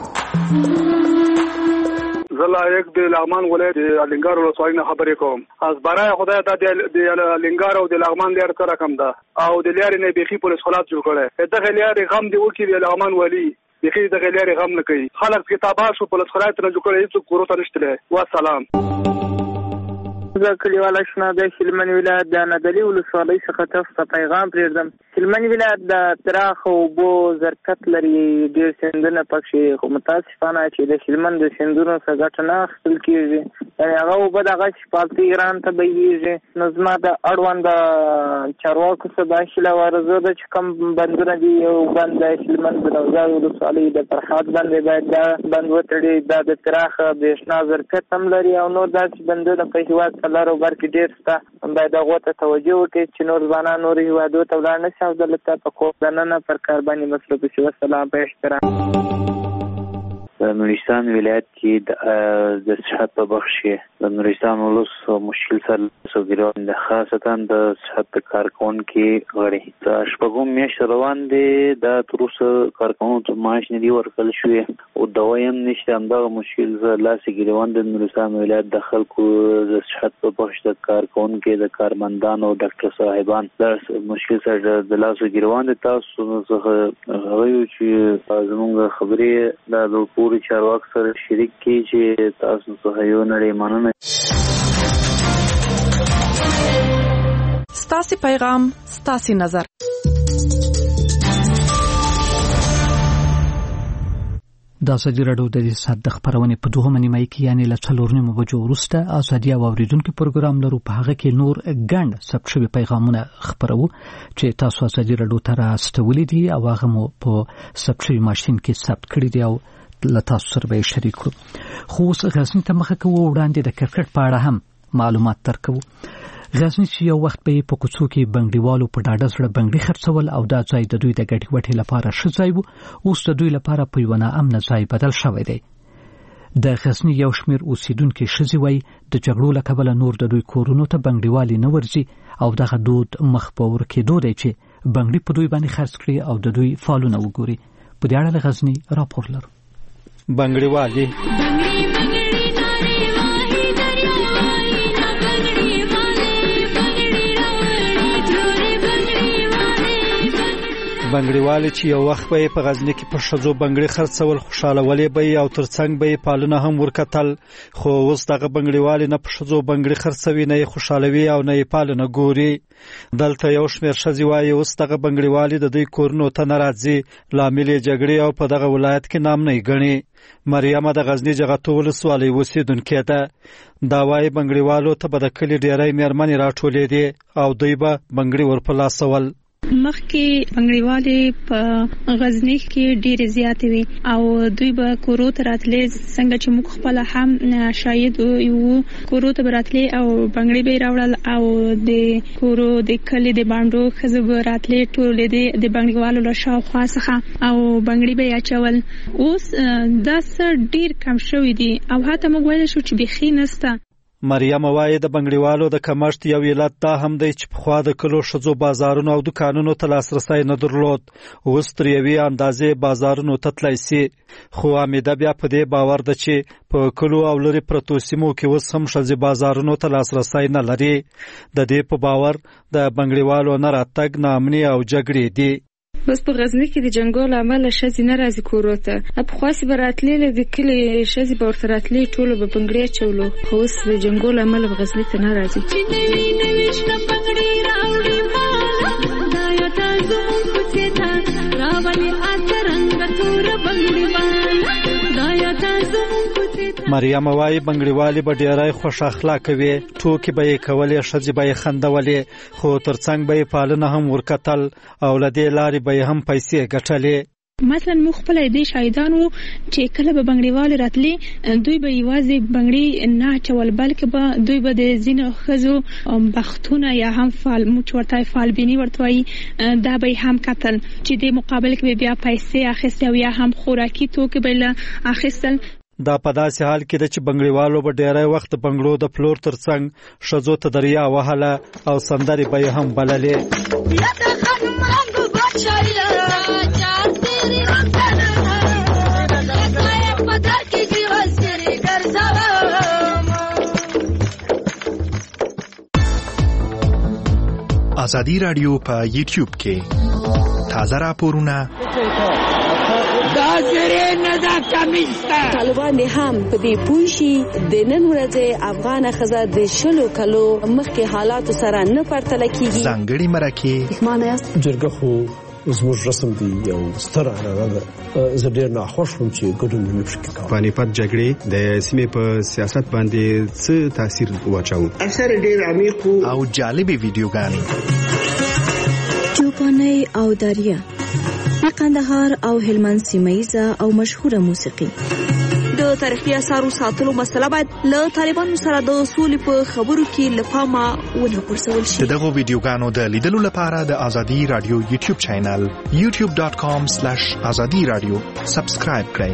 Speaker 25: زلا یک د لغمان ولایت الینګار ولسوالۍ نه خبرې کوم. از برای خدای ته د الینګار او د لغمان لار سره کم ده او د لارې نه بيخي پولیس خلاص جوړ کړي. دغه لارې غم دی وکړي د لغمان ولی بيخي دغه لارې غم نه کوي. خلک کتابه شو پولیس خلاص نه جوړ کړي، هیڅ کورته نشته. والسلام.
Speaker 26: زه کلیواله شنه د هلمند ولایت د نادعلي ولسوالۍ څخه تاسو ته پیغام پرېږدم. هلمند ولایت د پراخو اوبو ظرفیت لري، ډېر سیندونه پکې، خو متاسفانه چې د هلمند د سیندونو څخه ګټه نه اخیستل کېږي. یعنې هغه اوبه دغه شفالتي ایران ته بهیږي. نو زما د اړونده چارواکو څخه دا هیله وارزو ده چې کوم بندونه دي، یو بند د هلمند د نوزاد ولسوالۍ د فرحات بند باید دا بند وتړي. دا د پراخه برېښنا ظرفیت هم لري او نور داسې بندونه په هېواد لارو برکې ډېر شته، باید هغو ته توجه وکړي چې نور ځوانان نورو هېوادو ته ولاړ نه شي او دلته په کور دننه پر کار باندې مصروف شي. والسلام. په احترام.
Speaker 27: د نورستان ولایت کې د صحت په بخش کې د نورستان ولس مشکل سره سوګیران د خاصتا د صحت کارکونکو غړي د شپږم میاشت روان دي. د تروسه کارکونکو معاش نه دی ورکړل شوی او دوایم نشته. همدغه مشکل زه لاسي ګریوان د نورستان ولایت د خلکو د صحت په بخش د کارکونکو د کارمندانو او ډاکټر صاحبان د مشکل سره د لاسو ګریوان د تاسو څخه غوښتل چې زموږ خبرې د پوری چارواک سره شریک کی چې تاسو څخه یو نړۍ مننه.
Speaker 28: ستاسو پیغام، ستاسو نظر.
Speaker 1: د ازادي راډیو د دې ساعت د خبرونې په دوهمه نیمایي کې یعنی له څلور نیمو بجو وروسته ازادي او اوریدونکو پروګرام لرو. په هغه کې نور ګڼ ثبت شوي پیغامونه خبرو چې تاسو ازادي راډیو ته راستولي دي او هغه مو په ثبت شوي ماشین کې ثبت کړي دي او له تاسو سره به شریک کړو. خو اوس غزني ته مخه کوو. وړاندې د کرکټ په اړه هم معلومات درکوو. غزنی چې یو وخت به په کوڅو کې بنګړیوالو په ډاډه زړه بنګړي خرڅول او دا ځای د دوی د ګټې وټې لپاره ښه ځای و، اوس د دوی لپاره په یوه ناامنه ځای بدل شوی دی. د غزنی یو شمېر اوسیدونکي ښځې وایي د جګړو له کبله نور د دوی کورونو ته بنګړیوالي نه ورځي او دغه دود مخ په ورکېدو دی چې بنګړي په دوی باندې خرڅ کړي او د دوی فالونه وګوري. په دې اړه له غزنی راپور لرو.
Speaker 23: بنګړیوالي بنګړیوالي چې یو وخت به په غزنی کې په ښځو بنګړي خرڅول خوشاله ولې به او ترڅنګ به پالونه هم ورکتل، خو اوس دغه بنګړیوالي نه په ښځو بنګړي خرڅوي نه خوشالوي او نه پالونه ګوري. دلته یو شمېر ښځې وایي اوس دغه بنګړیوالي د دوی کورونو ته نه راځي، لامل یې جګړې او په دغه ولایت کې نامنۍ ګڼي. مریم د غزنی جغتو ولسوالۍ اوسیدونکې ده. دا وایي بنګړیوالو ته به د کلي ډېری مېرمنې راټولېدې او دوی به بنګړي ورپلاسول.
Speaker 5: مخکې بنګړیوالې په غزنی کې ډېرې زیاتې وي او دوی به کورو ته راتلې، څنګه چې موږ خپله هم شاهد یو، کورو ته به راتلې او بنګړي به یې راوړل او د کورو د کلي د بانډو ښځې به راتلې ټولې د بنګړیوالو له شاوخوا څخه او بنګړي به یې اچول. اوس دا څه ډېر کم شوي دي او حتی موږ ویلی شو چې بیخي نسته.
Speaker 23: مریم وایي د بنګړیوالو د کمښت یو علت دا هم دی چې پخوا د کلو ښځو بازارونو او دکانونو ته لاسرسی نه درلود، اوس تر یوې اندازې بازارونو ته تللی سي. خو حمیده بیا په دې باور ده چې په کلو او لرې پرتو سیمو کې اوس هم ښځې بازارونو ته لاسرسی نه لري. د دې په باور د بنګړیوالو نه راتګ ناامني او جګړې دي.
Speaker 5: بس په غزنی کې د جنګو له امله ښځې نه راځي کورو ته. پخواسې به راتلې له د کلي ښځې به ورته راتلې ټولو به بنګړي اچولو، خو اوس د جنګو له امله به غزني ته نه راځي. مریم وایي بنګړیوالي به ډېری خوش اخلاقه وي، ټوکې به یې کولې، ښځې به یې خندولې، خو ترڅنګ به یې پالونه هم ورکتل او له دې لارې به یې هم پیسې ګټلې. مثلا موږ خپل دې شاهدان وو چې کله به بنګړیوالې راتلې دوی به یوازې بنګړي نه اچول، بلکې به دوی به د ځینو ښځو بختونه یا هم فال موچ ورته فالبیني ورته وایي دا به هم کتل چې د مقابل کې بیا پیسې اخیستې او یا هم خوراکي توکي به له اخیستل.
Speaker 23: دا په داسې حال کې ده چې بنګړیوالو به ډېری وخت د بنګړو د پلور ترڅنګ ښځو ته دریا وهله او سندرې به یې هم بللې.
Speaker 8: ازادي رادیو په یوټیوب کې تازه راپورونه
Speaker 9: طالبان هم په دې پوښي د نن ورځې افغان ښځه د شلو کلو مخکې حالات سره نه پرتله کیږي.
Speaker 8: ځانګړي مرکه
Speaker 10: جرګه خو زموږ رسم دی یو ستر عنعنه ده. زه ډېر ناخوښ وم چې ګډون مې پکې کاوه.
Speaker 11: پانیپت جګړې د سیمې په سیاست باندې څه تاثیر واچاوه؟
Speaker 10: اکثر ډېر عمیق
Speaker 8: او جالبې ویډیوګانې
Speaker 20: چوپاني او دریا د قندهار او هلمند سیمه‌یزه او مشهوره موسیقي. د تاریخي اثارو ساتلو مسله باید له طالبانو سره د سولې په خبرو کې له پامه ونه غورځول شي.
Speaker 8: دغه ویډیوګانو د لیدلو لپاره د ازادي رادیو یوټیوب چینل یوټیوب ډاټ کام سلیش ازادي رادیو سبسکرایب کړئ.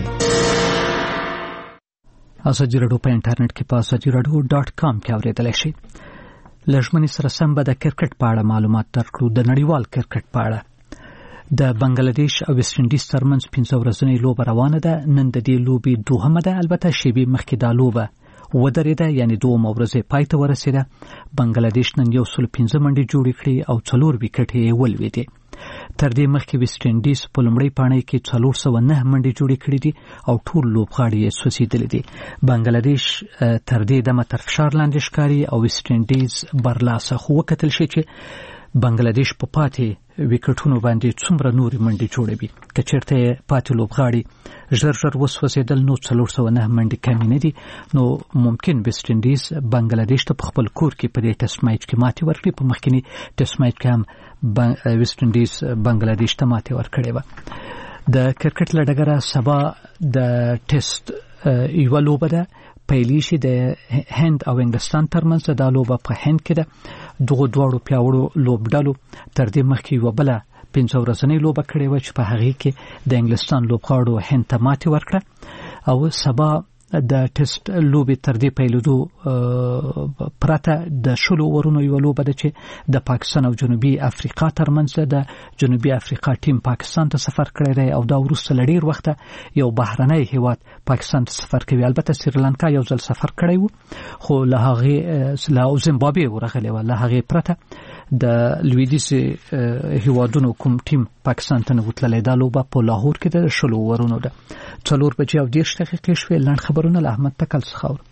Speaker 1: ازادي رادیو په انټرنیټ کې په ازادي رادیو ډاټ کام کې اوریدلای شئ. لږمنې سره سم به د کرکټ په اړه معلومات درکړو. د نړیوال کرکټ په اړه د بنگلاديش او ویسټ انډیز ترمنځ پنځه ورځنۍ لوبه روانه ده. نن د دې لوبې دوهمه ده، البته شیبې مخکې دا لوبه ودرېده، یعنی دوه ورځې پای ته ورسېده. بنگلاديش نن یو سل پنځه منډې جوړې کړې او څلور وکټې یې ولوېدې. تر دې مخکې ویسټ انډیز په لومړۍ پاڼۍ کې څلور سوه نه منډې جوړې کړې دي او ټول لوبغاړي یې سوځېدلي دي. بنگلاديش تر دې دمه تر فشار لاندې ښکاري او ویسټ انډیز برلاسه، خو وکتل شي چې بنگلاديش په پاتې وکټونو باندې څومره نورې منډې جوړوي. که چېرته پاتې لوبغاړي ژر ژر وسوځېدل نو څلور سوه نه منډې کمې نه دي، نو ممکن ویسټ انډیز بنگلاديش ته په خپل کور کې په دې ټسټ میچ کې ماتې ورکړي. په مخکینی ټسټ میچ کې هم ویسټ انډیز بنگلاديش ته ماتې ورکړې وه. د کرکټ له ډګره سبا د ټسټ یوه لوبه ده پیلی شي د هند او انګلستان ترمنځ د لوبه په هند کې ده دغه دوړو پیاوړو لوبډلو تر دې مخکې یو بل پنځه ورځنۍ لوبه کړې و چې په هغه کې د انګلستان لوبغاړو هند ته ماتې ورکړه او سبا د ټیسټ لوبې تر دې پیلېدو پرته د شلو اورونو یو لوبه ده چې د پاکستان او جنوبي افریقا ترمنځ د جنوبي افریقا ټیم پاکستان ته سفر کړی دی او دا وروسته له ډېر وخته یو بهرنی هیواد پاکستان ته سفر کوي. البته سریلانکا یو ځل سفر کړی و خو له هغې له زیمبابوې ورغلی وه. له هغې پرته د لویدیځ هیوادونو کوم ټیم پاکستان ته نه وتللی. دا لوبه په لاهور کې د شلو اورونو ده. څلور بجې او دېرش دقیقې شوې. لنډ خبرونه له احمد تکل څخه اورو.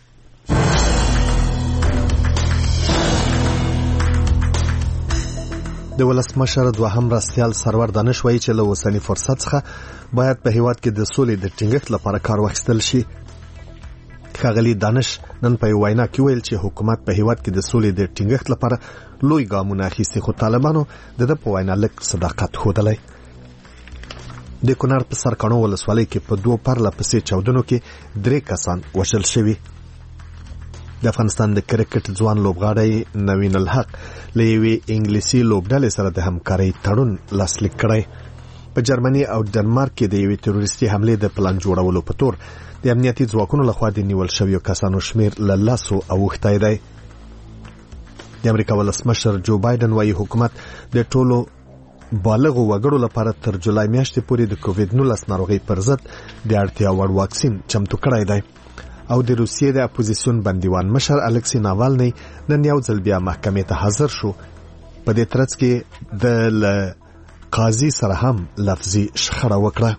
Speaker 2: د ولسمشر دوهم مرستیال سرور دانش وایي چې له اوسني فرصت څخه باید په هیواد کې د سولې د ټینګښت لپاره کار واخیستل شي. ښاغلي دانش نن په وینا کې ویل چې حکومت په هیواد کې د سولې د ټینګښت لپاره لوی ګامونه اخیستي خو طالبانو د په وینا لږ صداقت ښودلی. د کونړ په سرکاڼو ولسوالۍ کې په دوه پرله پسې چاودنو کې درې کسان وژل شوي. د افغانستان د کرکټ ځوان لوبغاړی نوین الحق له یوې انګلیسي لوبډلې سره د همکارۍ تړون لاسلیک کړی. په جرمني او ډنمارک کې د یوې تروریستي حملې د پلان جوړولو په تور د امنیتي ځواکونو لخوا د نیول شویو کسانو شمیر له لسو اوښتی دی. د امریکا ولسمشر جو بایدن وايي حکومت د ټولو بالغو وګړو لپاره تر جولای میاشتې پورې د کووډ نولس ناروغۍ پر ضد د اړتیا وړ واکسین چمتو کړی دی. او د روسیې د اپوزیسیون بندیوان مشر الکسی ناوالنی نن یو ځل بیا محکمې ته حاضر شو. په دې ترڅ کې د قاضي سره هم لفظي شخړه وکړه.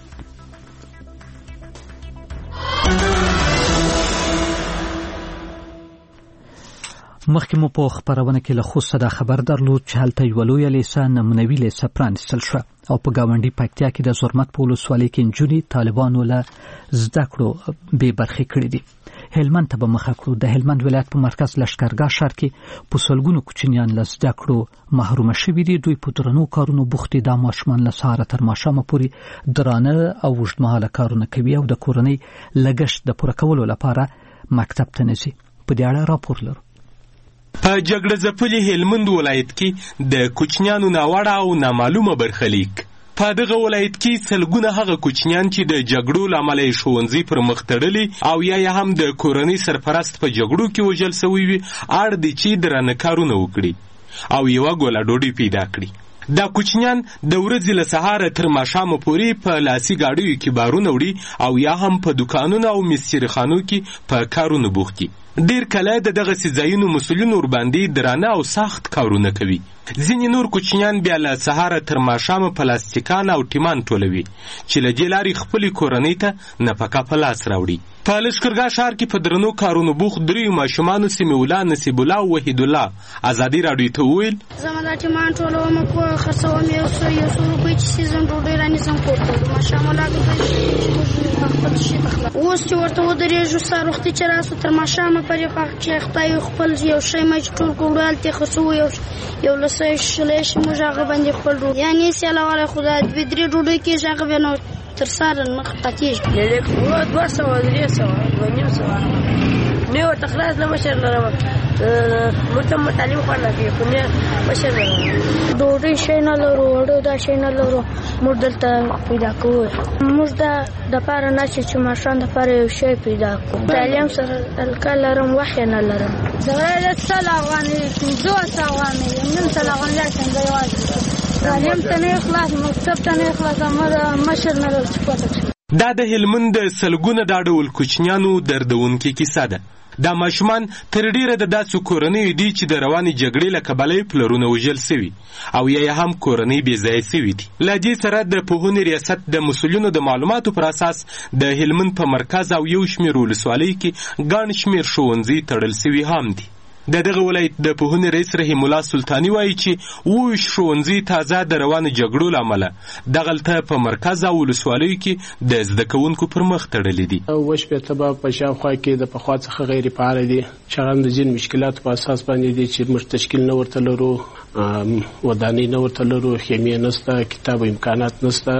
Speaker 1: مخکې مو په خبرونه کې له خوسته دا خبر درلود چې هلته یو لویه لیسه نمونوي لیسه پرانیستل شوه او په ګاونډي پکتیا کې د زرمت په ولسوالۍ کې نجونې طالبانو له زده کړو بې برخې کړي دي. هلمند ته به مخه کړو. د هلمند ولایت په مرکز لښکرګاه ښار کې په سلګونو کوچنیان له زده کړو محرومه شوي دي. دوی په درنو کارونو بوخت دي. دا ماشومان له سهاره تر ماښامه پورې درانه او اوږدمهاله کارونه کوي او د کورنۍ لګښت د پوره کولو لپاره مکتب ته نه ځي. په دې اړه راپور لرو.
Speaker 6: په جګړه ځپلي هلمند ولایت کې د کوچنیانو ناوړه او نامعلومه برخلیک. په دغه ولایت کې سلګونه هغه کوچنیان چې د جګړو له امله یې ښوونځي پر مخ تړلي او یا یې هم د کورنۍ سرپرست په جګړو کې وژل سوي وي اړ دي چې درانه کارونه وکړي او یوه ګوله ډوډۍ پیدا کړي. دا کوچنیان د ورځې له سهاره تر ماښامه پورې په لاسي ګاډیو کې بارونه وړي او یا هم په دوکانونو او مستریخانو کې په کارونو بوخت دي. ډیر کله د دغه ځایونو مسؤلین ورباندې درانه او سخت کارونه کوي. ځینې نور کوچنیان بیا له سهاره تر ماښامه پلاستیکان او ټیمان ټولوي چې له دې لارې خپلې کورنۍ ته نفقه په لاس راوړي. په لښکرګاه ښار کې په درنو کارونو بوخت دریو ماشومانو سمیع الله، نصیب الله او وحید الله ازادي راډیو ته وویل
Speaker 7: زما دا ټیمان ټولوم کو خرڅوم یو څو یو څو روپۍ چې سیزن ډوډۍ رانیسم کور ته ماښام ولاږم خپل شي پخلا. اوس چې ورته ودرېږو سهار وختي چې راسو تر ماښامه پرې پاک چې خدای خپل یو شی مې چې ټول کړو هلته خرڅوو یو یو لسه شلې شي موږ هغه باندې خپل ډوډۍ یعنې سیاله والی خو دا دوې درې ډوډۍ کېږي هغه بیا نو تر سهاره مخ پاتېږي.
Speaker 12: دوه سوه درې سوه دوه نیم سوه نه ورته خلاص نه مشر لرم موږ ته متعلم خوا نه کوي خو نه مشر لرم.
Speaker 7: ډوډۍ شی نه لرو وړو دا شی نه لرو موږ دلته پیدا کوو. موږ دا دپاره نه چې ماشوم دپاره یو شی پیدا کړو. تعلیم سره الکه لرم وخت نه لرم.
Speaker 12: زه سل افغانۍ پنځه سوه افغانۍ نیم سل افغانۍ څنګه یوازې تعلیم ته نه خلاص مکتب ته نه خلاص امر مشر نه لرو چې پاتې.
Speaker 6: دا د هلمند د سلګونه دا ډول کوچنیانو دردونکې کیسه ده. دا ماشومان تر ډیره د داسې کورنیو دي چې د روانې جګړې له کبله یې پلرونه وژل سوي او یا هم کورنۍ بې ځایه سوي دي. له دې سره د پوهنې ریاست د مسؤلینو د معلوماتو پر اساس د هلمند په مرکز او یو شمېر ولسوالۍ کې ګڼ شمېر ښوونځي تړل سوي هم دي. د دغه ولایت د پوهنې رئیس رحیم الله سلطاني وایي چې اووه ښوونځي تازه د روانو جګړو له امله دغلته په مرکز او ولسوالیو کې د زده کوونکو پر مخ تړلي دي.
Speaker 13: اووه شپېته به په شاوخوا کې د پخوا څخه غیر فعاله دي چې هغه د ځینو مشکلاتو په اساس باندې دي چې موږ تشکیل نه ورته لرو، ودانۍ نه ورته لرو، خیمې نشته، کتاب امکانات نشته.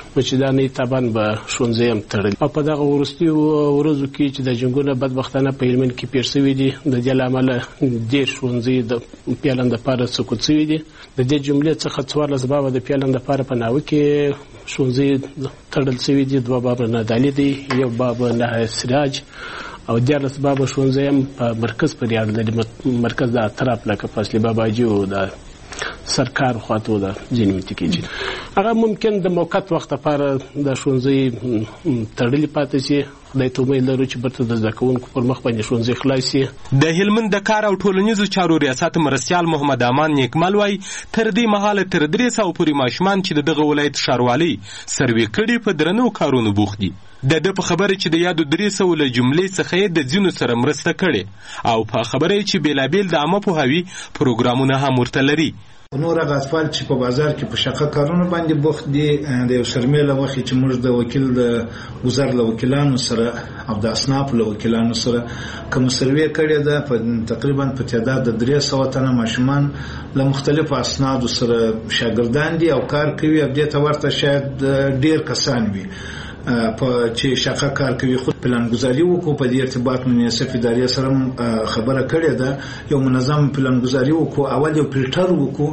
Speaker 13: چې دا نه تابان به ښوونځي هم تړل او په دغه وروستي ورځو کې چې د جنګونو بدبختانه په هلمند کې پېښ شوي دي د دې له امله ډېر ښوونځي د پیالن دپاره سقوط شوي دي د دې جملې څخه څوارلس بابه د پیالن دپاره په ناوه کې ښوونځي تړل شوي دي دوه بابه نادالي دي یو بابه نه سراج او دیارلس بابه ښوونځي هم په مرکز پورې اړه لري مرکز د اطراف لکه فاصلې باباجي او د سرکار خواته ده ځینې منطقې چې هغه ممکن د موقت وخت لپاره د ښوونځي تړلي پاتې شي خدای ته امید لرو چې بیرته د زده کوونکو پر مخ باندې ښوونځي خلاص شي.
Speaker 6: د هلمند د کار او ټولنیزو چارو ریاست مرستیال محمد امان نیکمل وایي تر دې مهاله تر درې سوه پورې ماشومان چې د دغه ولایت ښاروالۍ سروې کړي په درنو کارونو بوخت دي. د ده په خبره چې د یادو درې سوو له جملې څخه یې د ځینو سره مرسته کړې او په خبره یې چې بېلابېل د عامه پوهاوي پروګرامونه هم ورته لري.
Speaker 4: نور هغه اطفال چې په بازار کې په شاقه کارونو باندې بوخت دي د یو سرمې له مخې چې موږ د وکیل د وزارت له وکیلانو سره او د اصنافو له وکیلانو سره کوم سروې کړې ده په تقریبا په تعداد د درې سوه تنه ماشومان له مختلفو اسنادو سره شاګردان دي او کار کوي او دې ته ورته شاید ډېر کسان وي په چې شاقه کار کوي. خود پلانګذاري وکړو په دې ارتباط مناسب ادارې سره خبره کړې ده یو منظم پلانګذاري وکړو اول یو فلټر وکړو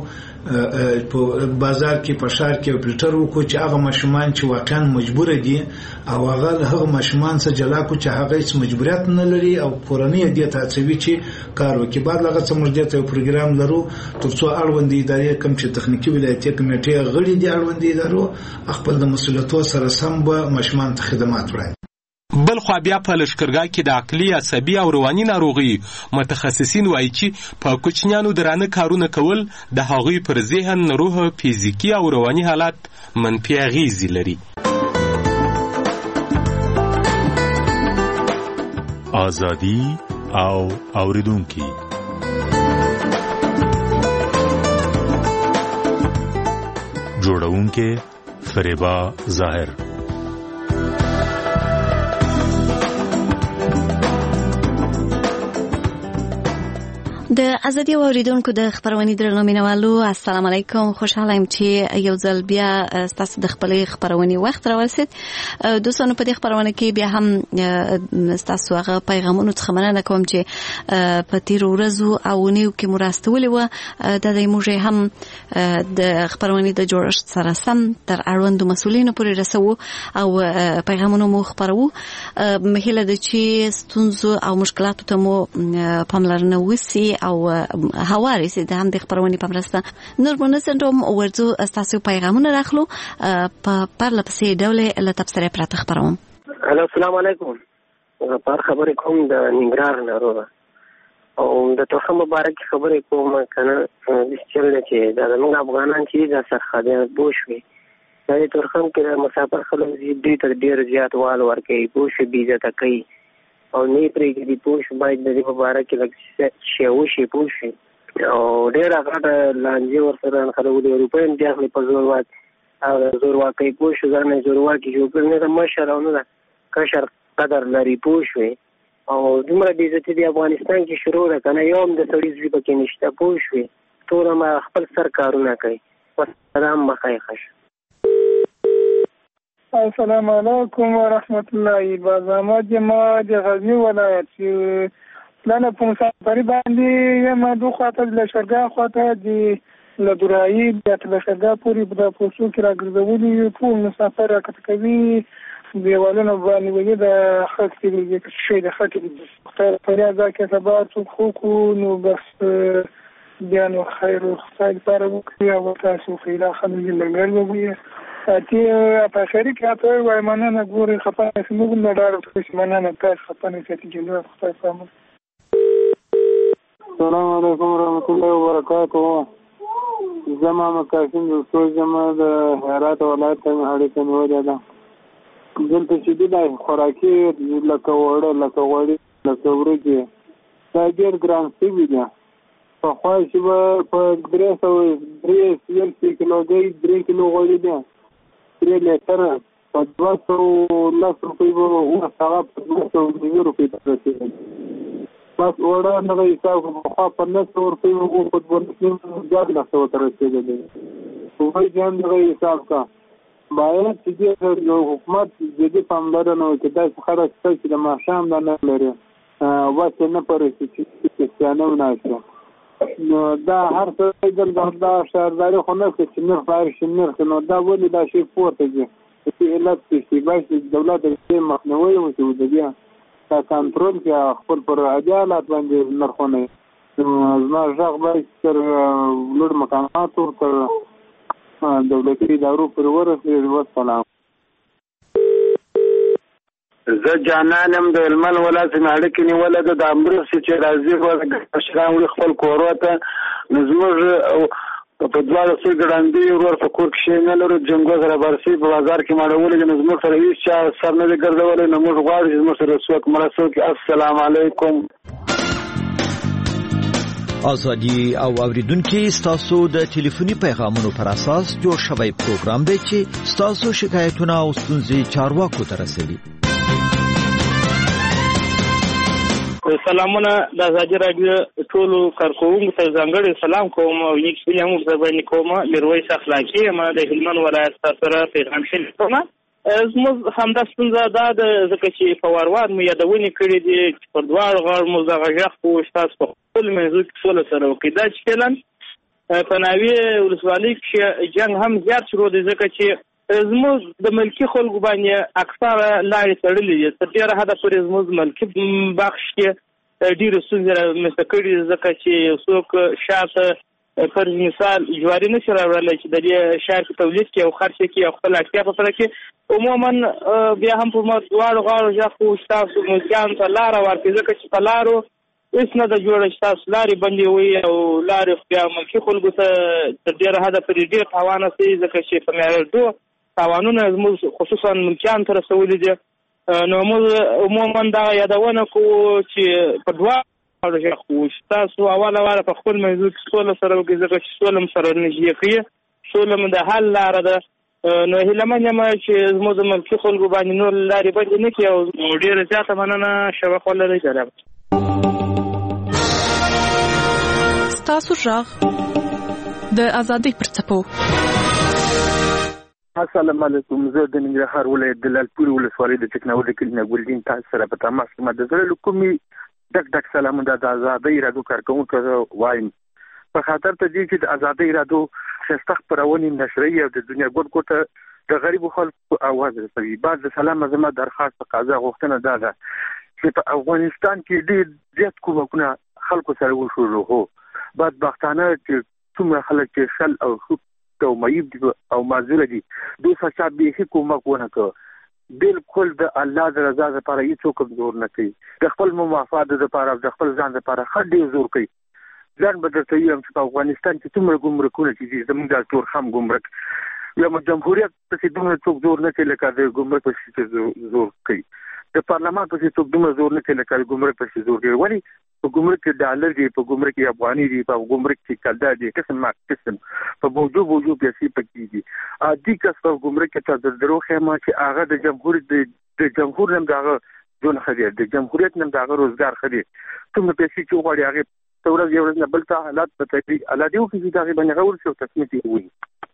Speaker 4: په بازار کې په شهر کې یو فلټر وکړو چې هغه ماشومان چې واقعا مجبور دي او هغه هغه ماشومان څخه جلا کو چې هغه هیڅ مجبوریت نه لري او کورنۍ دې ته هڅوي چې کار وکړي. بعد لغه څه موږ دې ته یو پروګرام لرو ترڅو اړوند ادارې کوم چې تخنیکی ولایتي کمیټې غړي دي اړوند ادارو خپل د مسؤلیتونو سره سم به ماشومان ته خدمات وړاندې.
Speaker 6: بل خو بیا په لښکرګاه کې د عقلي عصبي او رواني ناروغي متخصصین وایي چې په کوچنیانو درانه کارونه کول د هغوی پر ذهن روح فزیکي او رواني حالات منفي اغیزې لري.
Speaker 14: ازادي او اوریدونکي جوړونکي فریبا ظاهر.
Speaker 15: د ازادي اوریدونکو د خبرونې درنو مینوالو السلام علیکم. خوشاله یم چې یو ځل بیا تاسو د خپلې خبرونې وخت راورسید. دوستانو په دې خبرونه کې بیا هم تاسو هغه پیغامونو څخه مننه کوم چې په تیر ورځو او نیو کې مراستولې و د دې موږ هم د خبرونې د جوړښت سره سم تر اړوندو مسولینو پورې رسو او پیغامونو مو خبرو. مهله د چې ستونزو او مشکلاتو ته مو پاملرنه وسی او هواري سي د هم د خبرونې په مرسته نور مونږ ورځو تاسو پیغامونه راخلو په پرله پسې ډول له تبصره پراته خبروم.
Speaker 16: الو السلام علیکم. پر خبرې کوم د ننګرهار نه او د توخه مبارک خبرې کوم کنه د چل چې د موږ افغانان چې د سرخده بوشوي د تورخم کې د مسافر خلک دې تر ډیر زیات وال ورکي بوش بيزه تکي او نه پرې دې پوش باید د مبارک لکه شیو شي پوش او ډیر هغه لانجه ورسره خلک د اروپاین د اخلي په زور وات او زور واکي پوش ځان زور واکي جو په نه مشرونه ده کشر قدر لري پوش او دومره د عزت د افغانستان کې شروع ده کنه یو د سړي ځي پکې نشته پوش ټول ما خپل سرکارونه کوي. والسلام مخایخش.
Speaker 17: السلام علیکم ورحمت الله وبرکاته. جماعه د غزنی ولایت چې لنه په مسافرۍ باندې یم دوه خواته د لښکرګاه خواته د لدورایي د لښکرګاه پورې د پوسو کې راګرځولي ټول مسافر راکته کوي دیوالونه باندې وي د خط کې شي د خط کې په دا کې سبا څوک خو نو بس بیا نو خیر او خیر لپاره وکړي او تاسو خیره خلک لګل وي اتي په خیر کې ته وای مننه ګوري خپانه سمو نه ډار څه مننه تاسو خپانه ستې ګلو خدای سلام.
Speaker 18: السلام علیکم ورحمۃ اللہ وبرکاتہ. زما مقاصد د ټول زما د هرات ولایت ته اړیکه نیولې ده. دلته چې د خوراکي لکه وړه لکه وړي لکه ورګي دا ډېر ګران شوي دي. په خوا چې به په درې سوه درې سوه کیلوګرام درې کیلو غوړي دي درې لیټره په دوه سوه لس روپۍ به هغه په دوه سوه نوي روپۍ ته رسېږي. بس وړه دغه حساب کړو په خوا په نهه سوه روپۍ به په دوه نیم زیات لس سوه ته رسېدلی. روپۍ جان دغه حساب کا باید چې د حکومت جدي پاملرنه وکړي داسې خلک شته چې د ماښام دا نه لري واسې نه پرېږدي چې کریستیانه وناشي نو دا هر څه دلته دا شهرداري خو نه کوي چې نرخ باید شي نرخ نو دا ولې دا شی پورته ځي چې علت چې باید چې دولت د مخنیوی وکړي د بیا دا کنټرول کړي خپل پر عدالت باندې نرخونه نو زما غږ باید تر لوړ مقاماتو تر دولتي ادارو پر ورسېږي. والسلام.
Speaker 3: زه جانانم د هلمند ولایت اړیکې نیولی ده د مرستې چې راځي مشران وړي خپل کورو ته نو زموږ په دواړه سوی ګړندي ورور په کور کې شی نه لرو جنګو سره برسي په بازار کې ماړولي دي نو زموږ سره هېڅ چا سر نه دی ګرځولی نو موږ غواړو چې زموږ سره څوک مرسته وکړي. السلام علیکم.
Speaker 19: ازادي او اوریدونکو ستاسو د ټلیفوني پیغامونو پر اساس جوړ شوی پروګرام دی چې ستاسو شکایتونه او ستونزې چارواکو ته رسوي.
Speaker 21: سلامونه د ازادي رادیو ټولو کارکوونکو ته ځانګړی سلام کوم او یک سپین هم زبانی کوم میرویس اخلاقی ما د هلمند ولایت سره پیغام شلیکوم. زموږ همدا ستونزه دا ده ځکه چې په وار مو یادونې کړې دي چې پر دواړو غاړو مو دغه غږ په ستاسو په خپل منځو کې سوله سره وکړي. دا چې فعلا په ناوې ولسوالۍ کې جنګ هم زیات شروع دی ځکه چې زموږ د ملکي خلکو باندې اکثره لارې تړلې دي تر ډېره حده پورې زموږ ملکي بخش کې ډېرې ستونزې رامنځته کړي ځکه چې یو څوک شاته پر مثال جواري نشي راوړلی چې د دې شهر کې تولید کړي او خرڅ کړي او خپل اړتیا په پوره کړي عموما بیا هم په دواړو غاړو غږ خو ستاسو ملکیانو ته لاره ورکړي ځکه چې په لارو هېڅ نه ده جوړه چې تاسو لارې بندې وي او لارې بیا ملکي خلکو ته تر ډېره حده پورې ډېر تاوان رسوي ځکه چې په معیارډو تاوانونه زموږ خصوصا ملکیانو ته رسولي دي نو موږ عموما دغه یادونه کوو چې په دوه خو تاسو اوله واره په خپل موضوع کې سوله سره وکړئ ځکه چې سوله م سره نږدې کوي سوله م د حل لاره ده نو هیله یم چې زموږ د ملکي خلکو باندې نور لارې بندې نه کړي او ډېره زیاته مننه شبق ولرئ. جناب
Speaker 28: ستاسو غږ د ازادۍ پر څپو.
Speaker 3: السلام علیکم. زه د ننګرهار ولایت د لعلپورې ولسوالۍ د ټکنالوژۍ کلینه ګلدین تاسو سره په تماس کې د زړه له کومې ډک ډک سلامونه د ازادۍ رادیو کارکوونکو وایم په خاطر ته دي چې د ازادۍ رادیو ښایسته خپرونې نشري او د دنیا ګوټ ګوټه د غریبو خلکو اواز رسوي. بعد د سلام زما درخواست تقاضا غوښتنه دا ده چې په افغانستان کې ډېر زیات کومکونه خلکو سره وشول هو بدبختانه چې څومره خلک چې شل او خود او معیوب دي او معذوره دي دوی څخه بیخي کومک ونه کړ بالکل د الله د رضا لپاره هیڅ څوک زور نه کوي د خپل مفاد لپاره د خپل ځان لپاره خډې زور کوي. ځان به درته وایم چې په افغانستان کې څومره ګمرکونه چې دي زموږ د ټول خام ګمرک یا جمهوریت پسې دومره څوک زور نه کوي لکه د ګمرک پسې زور کوي د پارلمان پسې څوک دومره زور نه کوي لکه د ګمرک پسې زور کوي. ولې په ګمرک کې ډالر دي په ګمرک کې افغاني دي په ګمرک کې کلدا دي قسم ما قسم په موجو موجو پیسې پکې دي عادي کس په ګمرک کې ته درو خیمه چې هغه د جمهوریت د جمهور نم دغه جون خدي د جمهوریت نم دغه روزګار خدي کوم پیسې چې وړي هغه تورز یو نه بل ته حالات په تدریج الادیو کې دغه باندې غوړ شو تصمیت وي.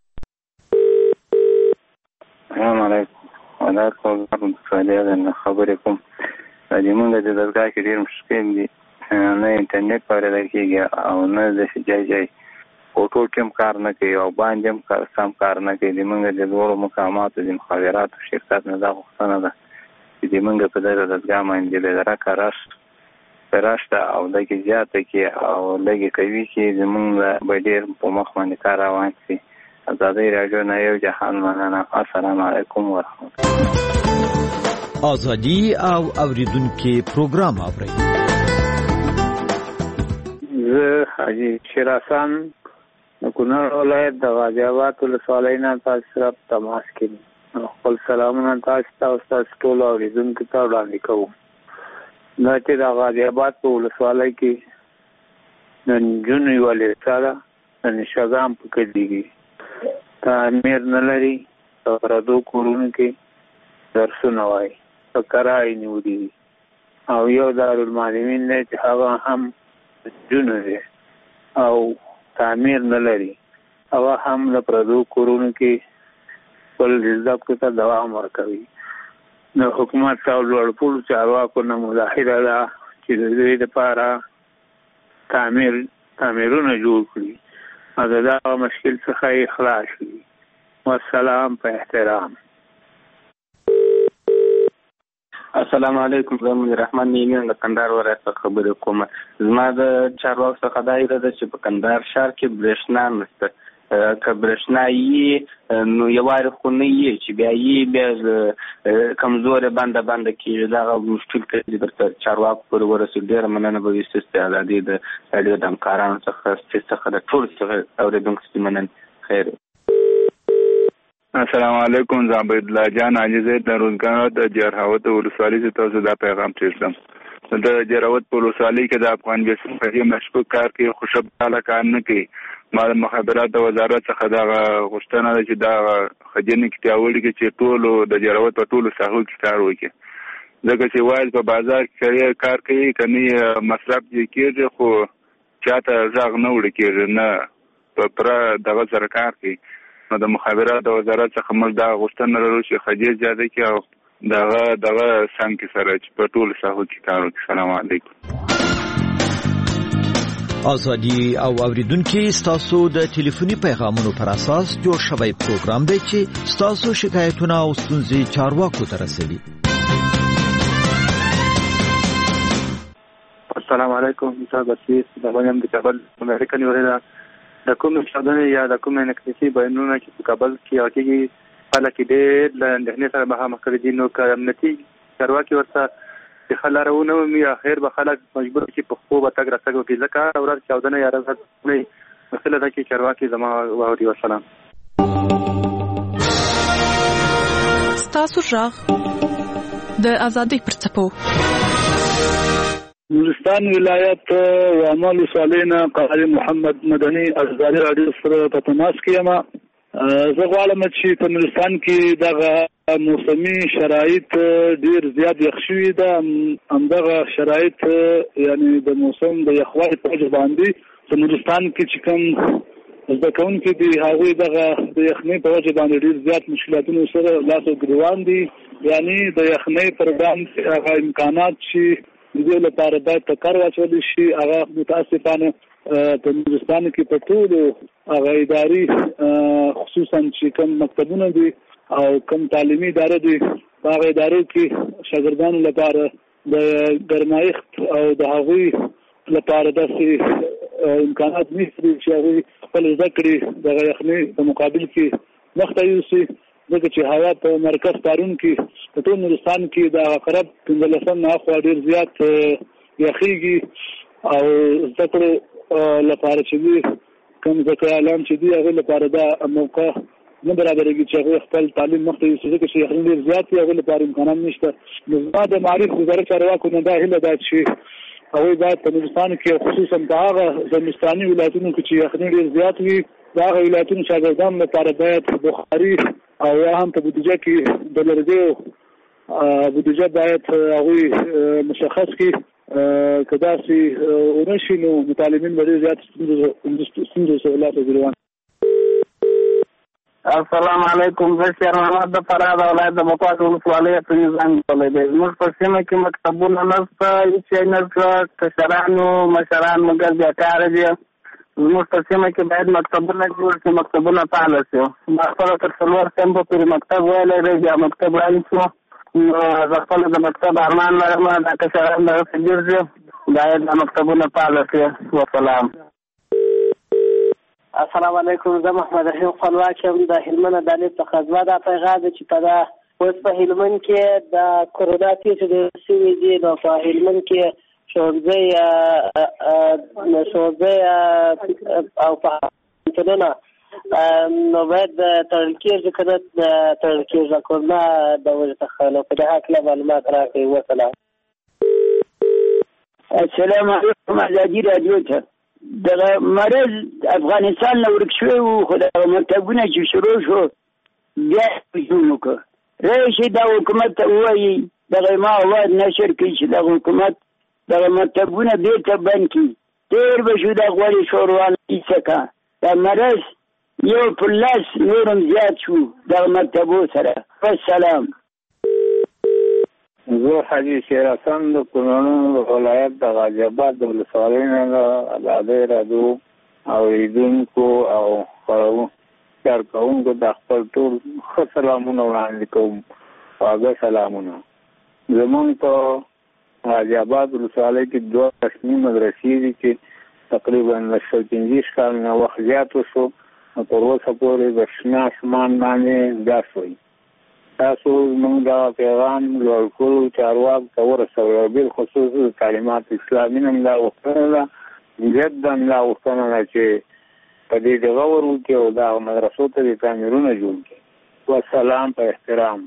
Speaker 22: السلام علیکم. وعلیکم السلام. خبرې کوم د موږ د دغه کې ډیر مشکل دي نه انټرنیټ پرې کېږي او نه د ځای ځای فوټو کوم کار نه کوي او باندې هم کار سم کار نه کوي. موږ د ډیرو مقاماتو د مخابراتو شرکت نه دا غوښتنه ده چې موږ په دغه دغه باندې د راکا راش پراشته او دغه زیاته کې او لګي کوي چې موږ به ډیر په مخ باندې کار روان شي. ازادي رادیو نه یو جهان مننه. السلام علیکم ورحمت الله.
Speaker 19: ازادي او اوریدونکو پروګرام اوري.
Speaker 24: زه حاجی شیراسان د کونړ ولایت د غازی آباد ولسوالۍ نه تاسو سره تماس کوم. خپل سلامونه تاسو ته او تاسو ټول اوریدونکو ته وړاندې کوم. دا چې د غازی آباد په ولسوالۍ کې نن جون یوالې سره د نشاګام په کې دیږي تعمیر نه لري په پردو کورونو کې درسونه وایي په کرای نیولي او یو دارالمعلمین دی چې هغه هم جون دی او تعمیر نه لري هغه هم د پردو کورونو کې خپل زده کړو ته دوام ورکوي. نو حکومت او لوړپوړو چارواکو نه مظاهره ده چې د دوی لپاره تعمیر تعمیرونه جوړ کړي او د دغه مشکل څخه یې خلاص کړي. والسلام په احترام.
Speaker 22: السلام علیکم. زه منیر احمد نیمین د کندهار ولایت څخه خبرې کوم. زما د چارواکو څخه دا ایره ده چې په کندهار ښار کې برېښنا نشته. که برېښنا یي نو یوارې خو نه یي چې بیا یي بیا کمزورې بنده بنده کېږي. دغه مشکل کړي درته چارواکو پورې ورسېږي. ډېره مننه به وي ستاسې ازادي د راډیو د همکارانو څخه ستاسې څخه د ټولو څخه اورېدونکو څخه مننه. خیر.
Speaker 5: السلام علیکم. زه عبیدالله جان حاجي زید د روزګان د جرهاوت ولسوالۍ څخه تاسو دا پیغام ترسم. د جرهاوت په ولسوالۍ کې د افغان بیسن په دې مشکوک کار کې خوشبخته کار نه کوي. ما د مخابرات وزارت څخه دا غوښتنه ده چې دا خجنې کې پیاوړي کې چې ټولو د جرهاوت په ټولو ساحو کې کار وکړي. ځکه چې وایي په بازار کې کار کوي کني مصرف یې کېږي خو چاته ځاغ نه وړي کېږي نه په پر دغه سره کار کوي. نو د مخابرات وزارت څخه موږ دا غوښتنه لرو چې خجې زیاده کړي او دغه دغه څنګه سره چې په ټولو ساحو کې کار وکړي. السلام علیکم.
Speaker 19: ازادي او اوریدونکو ستاسو د ټلیفوني پیغامونو پر اساس جوړ شوی پروګرام دی چې ستاسو شکایتونه او ستونزې چارواکو ته رسوي.
Speaker 24: السلام علیکم. زه بسیط د باندې د کابل امریکا نیولې د کومې چاودنې یا د کومې نکتیسي بیانونه چې په کابل کې واقعي خلک ډېر له اندېښنې سره مخامخ کړي دي. نو که امنیتي چارواکي ورته د حل لاره ونه مومي اخر به خلک مجبور چې په خپلو به تګ راتګ وکړي. ځکه هره ورځ چاودنه یا ورځ مسله ده چې چارواکي زما واوري. وسلام.
Speaker 28: ستاسو غږ د ازادۍ پر څپو.
Speaker 9: نورستان ولایت واما ولسوالۍ نه قاری محمد مدني ازادي راډیو سره په تماس کې یم. زه غواړم چې په نورستان کې دغه موسمي شرایط ډیر زیات یخ شوي ده. همدغه شرایط یعنی د موسم د یخوالي په وجه باندې په نورستان کې چې کوم زده کوونکي دي هغوی دغه د یخنۍ په وجه باندې ډیر زیات مشکلاتونو سره لاس او ګریوان دي. یعنی د یخنۍ پر وړاندې هغه امکانات چې د دې لپاره باید په کار واچول شي هغه متاسفانه په نورستان کې په ټولو هغه ادارې خصوصا چې کوم مکتبونه دي او کوم تعلیمي ادارې دي هغه ادارو کې شاګردانو لپاره د ګرمایښت او د هغوی لپاره داسې امکانات نشته چې هغوی خپل زده کړې د یخنۍ په مقابل کې مخته یوسي. ځکه چې هوا په مرکز پارون کې په ټول نورستان کې د قرب پنځلسم نه خوا ډېر زیات یخېږي او زده کړو لپاره چې دي کوم زده کړیالان چې دي هغوی لپاره دا موقع نه برابرېږي چې هغوی خپل تعلیم مخته یوسي. ځکه چې یخنۍ ډېر زیات وي هغوی لپاره امکانات نشته. نو زما د معارف وزارت چارواکو نه دا هیله ده چې هغوی باید په نورستان کې خصوصا په هغه زمستاني ولایتونو کې چې یخنۍ ډېر زیات وي د هغه ولایتونو شاګردانو لپاره باید بخاري او یا هم په بودیجه کې د لرګیو بودیجه باید هغوی مشخص کړي. که داسې ونه شي نو متعلمین به ډېر زیات ستونزو سره لاس او ګریوان.
Speaker 21: السلام علیکم. زه شیر محمد د فراه د ولایت د بکوات ولسوالۍ پرېزان کولی دی. زموږ په سیمه کې مکتبونه نشته، هېڅ شی نشته. کشرانو مشران مګر بیکاره دي. زموږ په سیمه کې باید مکتبونه جوړ شي، مکتبونه فعاله شي. ما خپله تر څلور صنفه پورې مکتب ویلی دی، بیا مکتب رانه شو. نو زه خپله د مکتب ارمان لرم دا کشران دغسې ګرځي، باید دا مکتبونه فعاله شي. وسلام.
Speaker 10: السلام علیکم. زه محمد رحیم خپلواک یم د هلمند عدالت څخه. زما دا پیغام دی چې په دا اوس په هلمند کې د کرونا کیسې ډېر شوي دي. نو په هلمند کې ښوونځی ښوونځی او پوهنتونونه نو باید تړل کېږي که نه تړل کېږي کرونا د وجې څخه. نو په دې هکله معلومات راکړئ. وسلام.
Speaker 11: السلام علیکم. ازادي راډیو ته دغه مرض افغانستان نه ورک شوی و خو دغه مکتبونه چې شروع شو بیا هجوم وکړه. راشي دا حکومت ته ووایي دغه ما اواز نشر کړي چې دغه حکومت دغه مکتبونه بیرته بند کړي. تېر به شو دا غوړې شوروان هېڅ کا دا مرض یو پر لس نورم زیات شو دغه مرتبو سره. والسلام.
Speaker 24: زه حاجي شیر حسن د کونړ ولایت د غازي آباد د ولسوالۍ نه د ازادۍ راډیو اورېدونکو او کارکوونکو د خپل ټول ښه سلامونه وړاندې کوم. خواږه سلامونه. زمونږ په غازي آباد ولسوالۍ کې دوه رسمي مدرسې دي چې تقریبا له شل پنځه کال نه وخت زیات وشو، تر اوسه پورې د شنه اسمان باندې درس وایي. تاسو موږ دا پیغام لوړ کړو چارواکو ته ورسوئ، بالخصوص د تعلیمات اسلامي نه دا غوښتنه ده، جدا دا غوښتنه ده چې په دې دغه ور وکړي او دا مدرسو ته د تعمیرونه جوړ کړي. والسلام په احترام.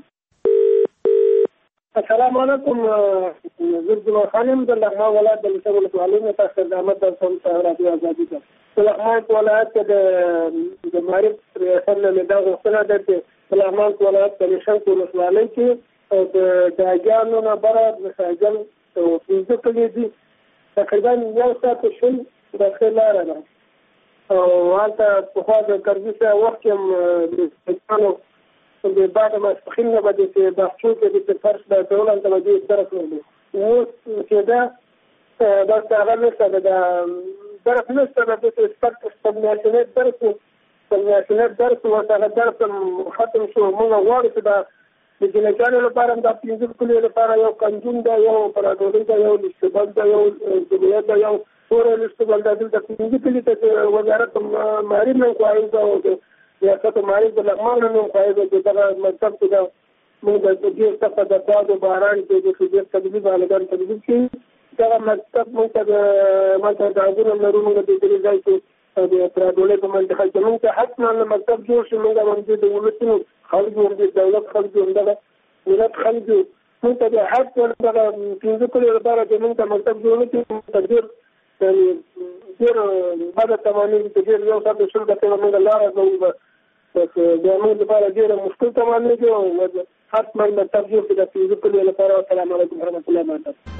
Speaker 1: السلام علیکم. زه جمال خان یم د لغمان ولایت د لسه ولسوالۍ نه تاسو خدمت درکوم په رادیو ازادي کې. د لغمان ولایت کې د معرف ریاست نه دا غوښتنه ده چې په لغمان ولایت د لشنک ولسوالۍ کې او د داګانو نه بره د ساجل او پنځه کلي دي تقریبا یو ساعت شل داخل لاره ده او هلته پخوا د کرزي سره وخت کې د د بعد ماسپخین نه به د باغچو کې د فرش د ډول هلته به دې درس ویلو. اوس چې دا داسې هغه نشته ده، د درس نشته ده، داسې سپک سپمیاشنیت درس و سپمیاشنیت درس و هغه درس ختم شو. موږ غواړو چې دا د جنګیانو لپاره دا پنځه کلیو لپاره یو کنجون ده، یو پراډولۍ ده، یو لشتبل ده، یو جبهیت ده، یو توره لشتبل ده. دلته پنځه کلي ته وزارت معارف نه خواهی ده او د ریاست معارف د لغمان نه خواهی ده چې دغه مکتب کې ده موږ د ډېر سخته د باد و باران کې د ډېر تدریب عالمان تدریب کړي. دغه مکتب موږ ته د ما ته د عزونه لرو. موږ د دې ځای کې د پراډولۍ په منطقه کې موږ ته حتما مکتب جوړ شي. موږ باندې د ولسونو خلکو د دولت خلکو همدغه ملت خلکو موږ ته د حق دغه پنځه کلو لپاره چې موږ ته مکتب جوړ نه کړي ته ډېر ډېر بده تمامېږي چې ډېر یو ساعت شل دقیقې موږ لاره ځو بیا موږ لپاره ډېره مشکل تمامېږي او حتما مکتب جوړ کړي د پنځه کلو لپاره. السلام علیکم ورحمة الله وبرکاته.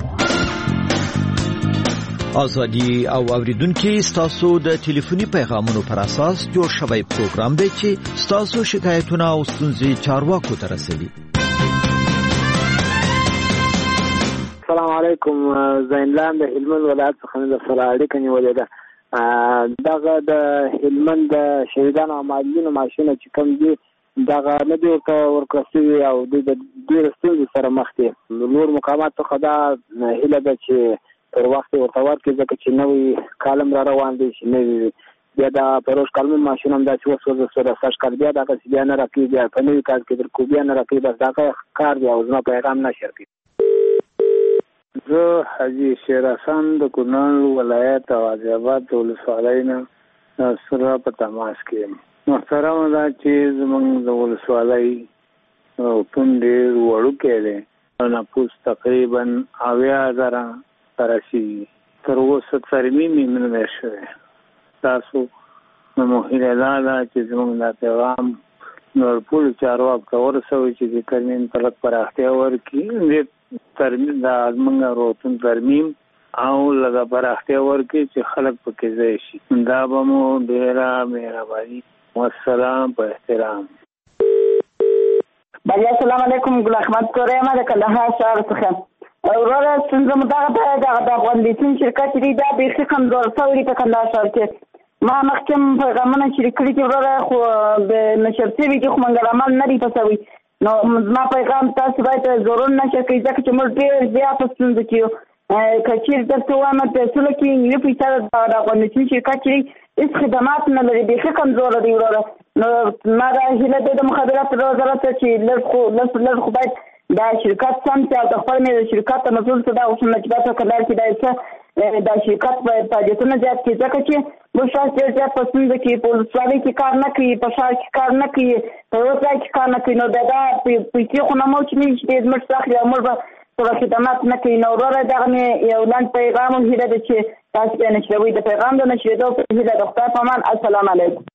Speaker 19: ازادي او اوریدونکو ستاسو د ټلیفوني پیغامونو پر اساس جوړ شوی پروګرام دی چې ستاسو شکایتونه او ستونزې چارواکو ته رسوي.
Speaker 2: السلام علیکم. زینلان د هلمند ولایت څخه د سره اړیکه نیولې ده. دغه د هلمند د شهیدانو او معلولینو معاشونه چې کوم دي دغه نه دي ورکړل شوي او دوی د ډېرو ستونزو سره مخ دي. نور مقامات څخه دا هیله ده چې پر وخت ورته ورکړي ځکه چې نوی کالم را روان دی چې نوي بیا د پروژ کالم معاشونه هم داسې وسوځه سوه د سږ کال بیا دغسې بیا نه راکوي، بیا په نوي کال کې درکو بیا نه راکوي. بس دغه کار دی او زما پیغام نشر کوي.
Speaker 24: زه حاجي شیر حسن د کونړ ولایت غازي آباد د ولسوالۍ نه سره په تماس کې یم. محترمه ده چې زموږ د ولسوالۍ کوم ډېر وړوکی دی، نفوس تقریبا اویا زره ته رسېږي. تر اوسه ترمیم یې نه دی شوی. تاسو نو هیله دا ده چې زموږ دا پیغام لوړپوړو چارواکو ته ورسوئ چې د ترمیم ته لږ پراختیا ورکړي، ترمیم د زموږ روغتون ترمیم او لږه پراختیا ورکړي چې خلک پکې ځای شي. دا به مو ډېره مهرباني. والسلام په احترام.
Speaker 8: بله السلام علیکم. ګل احمد کوری یم د کندهار ښار څخه. وروره ستونزه مو دغه ده دغه د افغان بیسین شرکت دی دا بیخي کمزور شوی دی په کندهار ښار کې. ما مخکې هم پیغامونه شریک کړي دي وروره خو د نشر شوي دي خو موږ عمل نه دی په شوی. نو زما پیغام تاسو باید ضرور نشر کړئ ځکه چې موږ ډېر زیات په ستونزه کې یو. که چېرې درته ووایم پیسو کې نیمه پیسه د افغان بیسین شرکت چې هېڅ خدمات نه لري، بیخي کمزوره دی وروره. نو ما دا هیله دی د مخابراتو وزارت ته چې لږ خو لږ لږ خو باید دا شرکت سم چې او د خپل مې د شرکت ته مسؤل څه دا غوښتنه چې باید په کندهار کې دا څه دا شرکت باید فعالیتونه زیات کړي ځکه چې موږ شاید ډېر زیات په ستونزه کې په ولسوالۍ کې کار نه کوي، په ښار کې کار نه کوي، په یو ځای کې کار نه کوي. نو دا دا پیسې خو نه مو چې موږ ډېر زموږ څخه اخلي او موږ به څه خدمات نه کوي. نو وروره دغه مې یو لنډ پیغام هم هیله ده چې تاسو بیا نشروئ. د پیغام د نشرېدو په هیله د خدای په امان. السلام علیکم.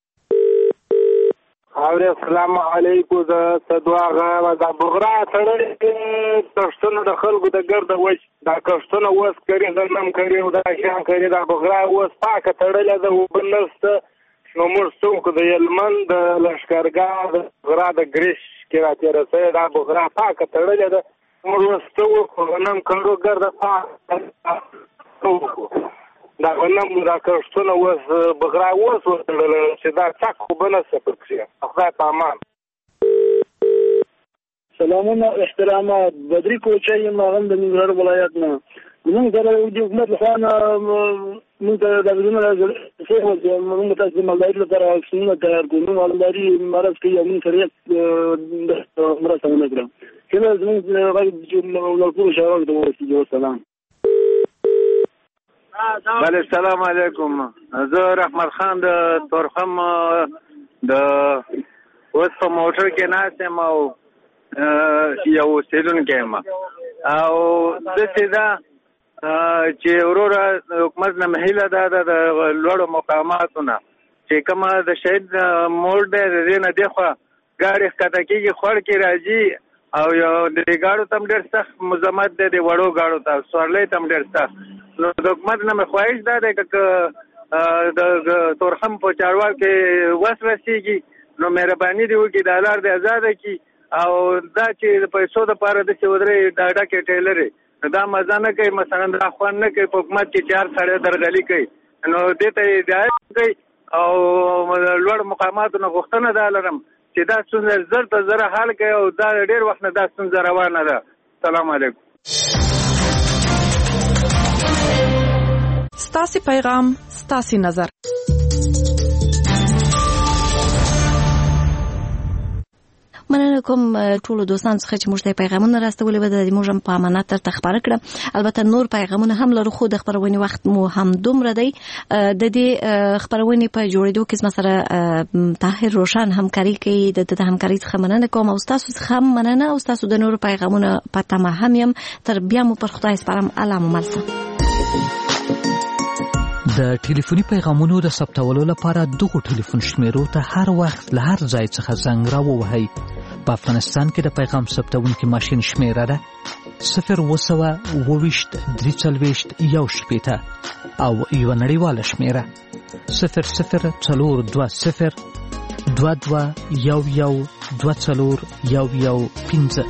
Speaker 24: اورې السلام علیکم. زه سدواغه د بغرا تړلې کښتونه د خلکو د ګرده وچ دا کښتونه اوس کري غنم کري او دا شیان کري دا بغرا اوس پاکه تړلې ده اوبه نشته
Speaker 3: نو موږ څوک د هلمند د لښکرګاه د غرا د ګریش کې راتېره سوې دا بغرا پاکه تړلې ده موږ اوس څه وکړو غنم کړو ګرده پاکه دا غنم دا کښتونه اوس بغرا اوس وتړله چې دا څک خو به نه څه پکښې خدای په امان
Speaker 9: سلامونه احترامات بدري کوچی یم هغه د ننګرهار ولایت نه موږ سره د حکومت لخوا نه موږ ته د بدلون راځي موږ تاسو د مالدارۍ لپاره واکسینونه تیار کړو موږ مالداري مرض کوي او موږ سره مرسته ونه کړو کله زموږ غږ ټول شاوخ ته ورسېږي وسلام
Speaker 24: بله السلام علیکم زه رحمت خان د تورخم د اوس په موټر کې ناست یم او یو اوسېدونکی یم او داسې ده چې وروره حکومت نه هیله ده د لوړو مقاماتو نه چې کومه د شهید موړ دی د دې نه دېخوا ګاډي ښکته کېږي خوړ کې راځي او یو د ګاډو ته هم ډېر سخت مزاحمت دی د وړو ګاډو ته سورلۍ ته هم ډېر سخت نو د حکومت نه مې خواهش دا دی که د تورخم په چارواک کې وس رسېږي نو مهرباني دې وکړي دا لار دې ازاده کړي او دا چې د پیسو دپاره داسې ودرې ډاډه کې ټیلرې نو دا مزه نه کوي مثلا دا خوند نه کوي په حکومت کې چې هر سړی درغلي کوي نو دې ته یې هدایت کوي او لوړ مقاماتو نه غوښتنه دا لرم چې دا ستونزه زر ته زره حل کوي او دا ډېر وخت نه دا ستونزه روانه ده سلام علیکم
Speaker 28: ستاسې پیغام ستاسې نظر
Speaker 15: مننه کوم ټولو دوستانو څخه چې موږ ته پیغامونه راستولي به د موږ هم په امانت درته خپاره کړه البته نور پیغامونه هم لرو خو د خپرونې وخت مو هم دومره دی د دې خپرونې په جوړېدو کې زما سره طاهر روشن همکاري کوي د د همکاري څخه مننه کوم او تاسو څخه هم مننه او تاسو د نور پیغامونه په تمه هم يم تر بیا مو پر خدای سپارم الله مو ملسه
Speaker 19: د ټلیفوني پیغامونو د ثبتولو لپاره دغه ټلیفون شمیرو ته هر وخت له هر ځای څخه زنګ راووهئ. په افغانستان کې د پیغام ثبتونکي ماشین شمیره ده صفر وسوه اوويشت درې څلوېښت یو شپېته او یوه نړیواله شمیره صفر صفر څلور دوه صفر دوه دوه یو یو دوه څلور یو یو پنځه.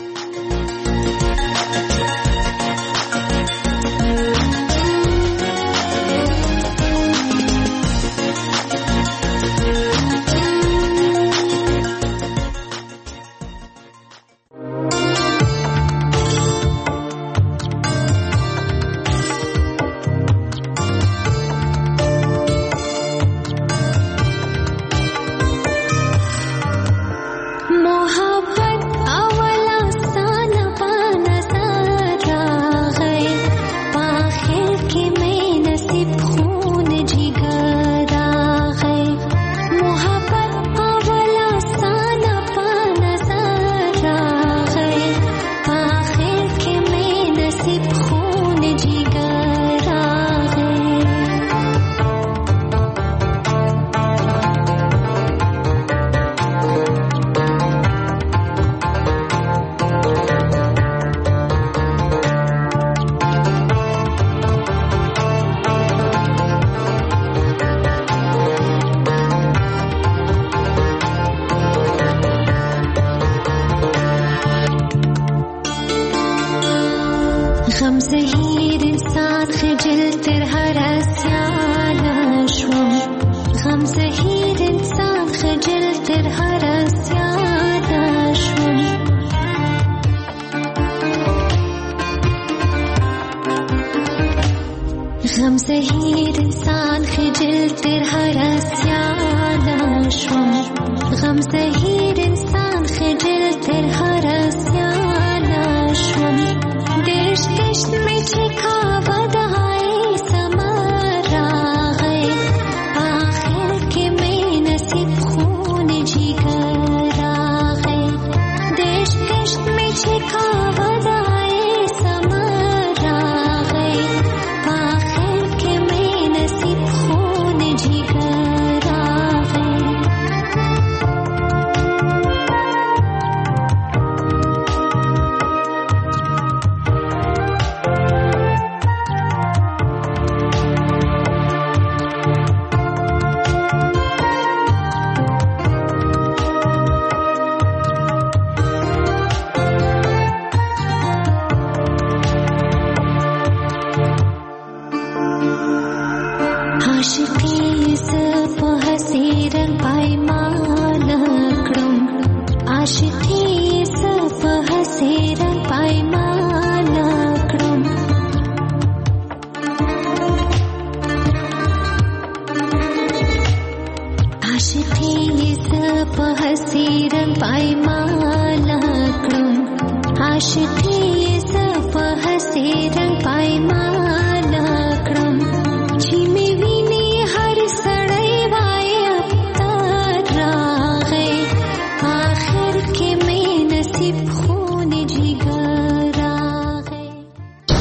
Speaker 7: غم زهیر انسان خجل تر هر اسیانا شو غم زهیر انسان خجل تر هر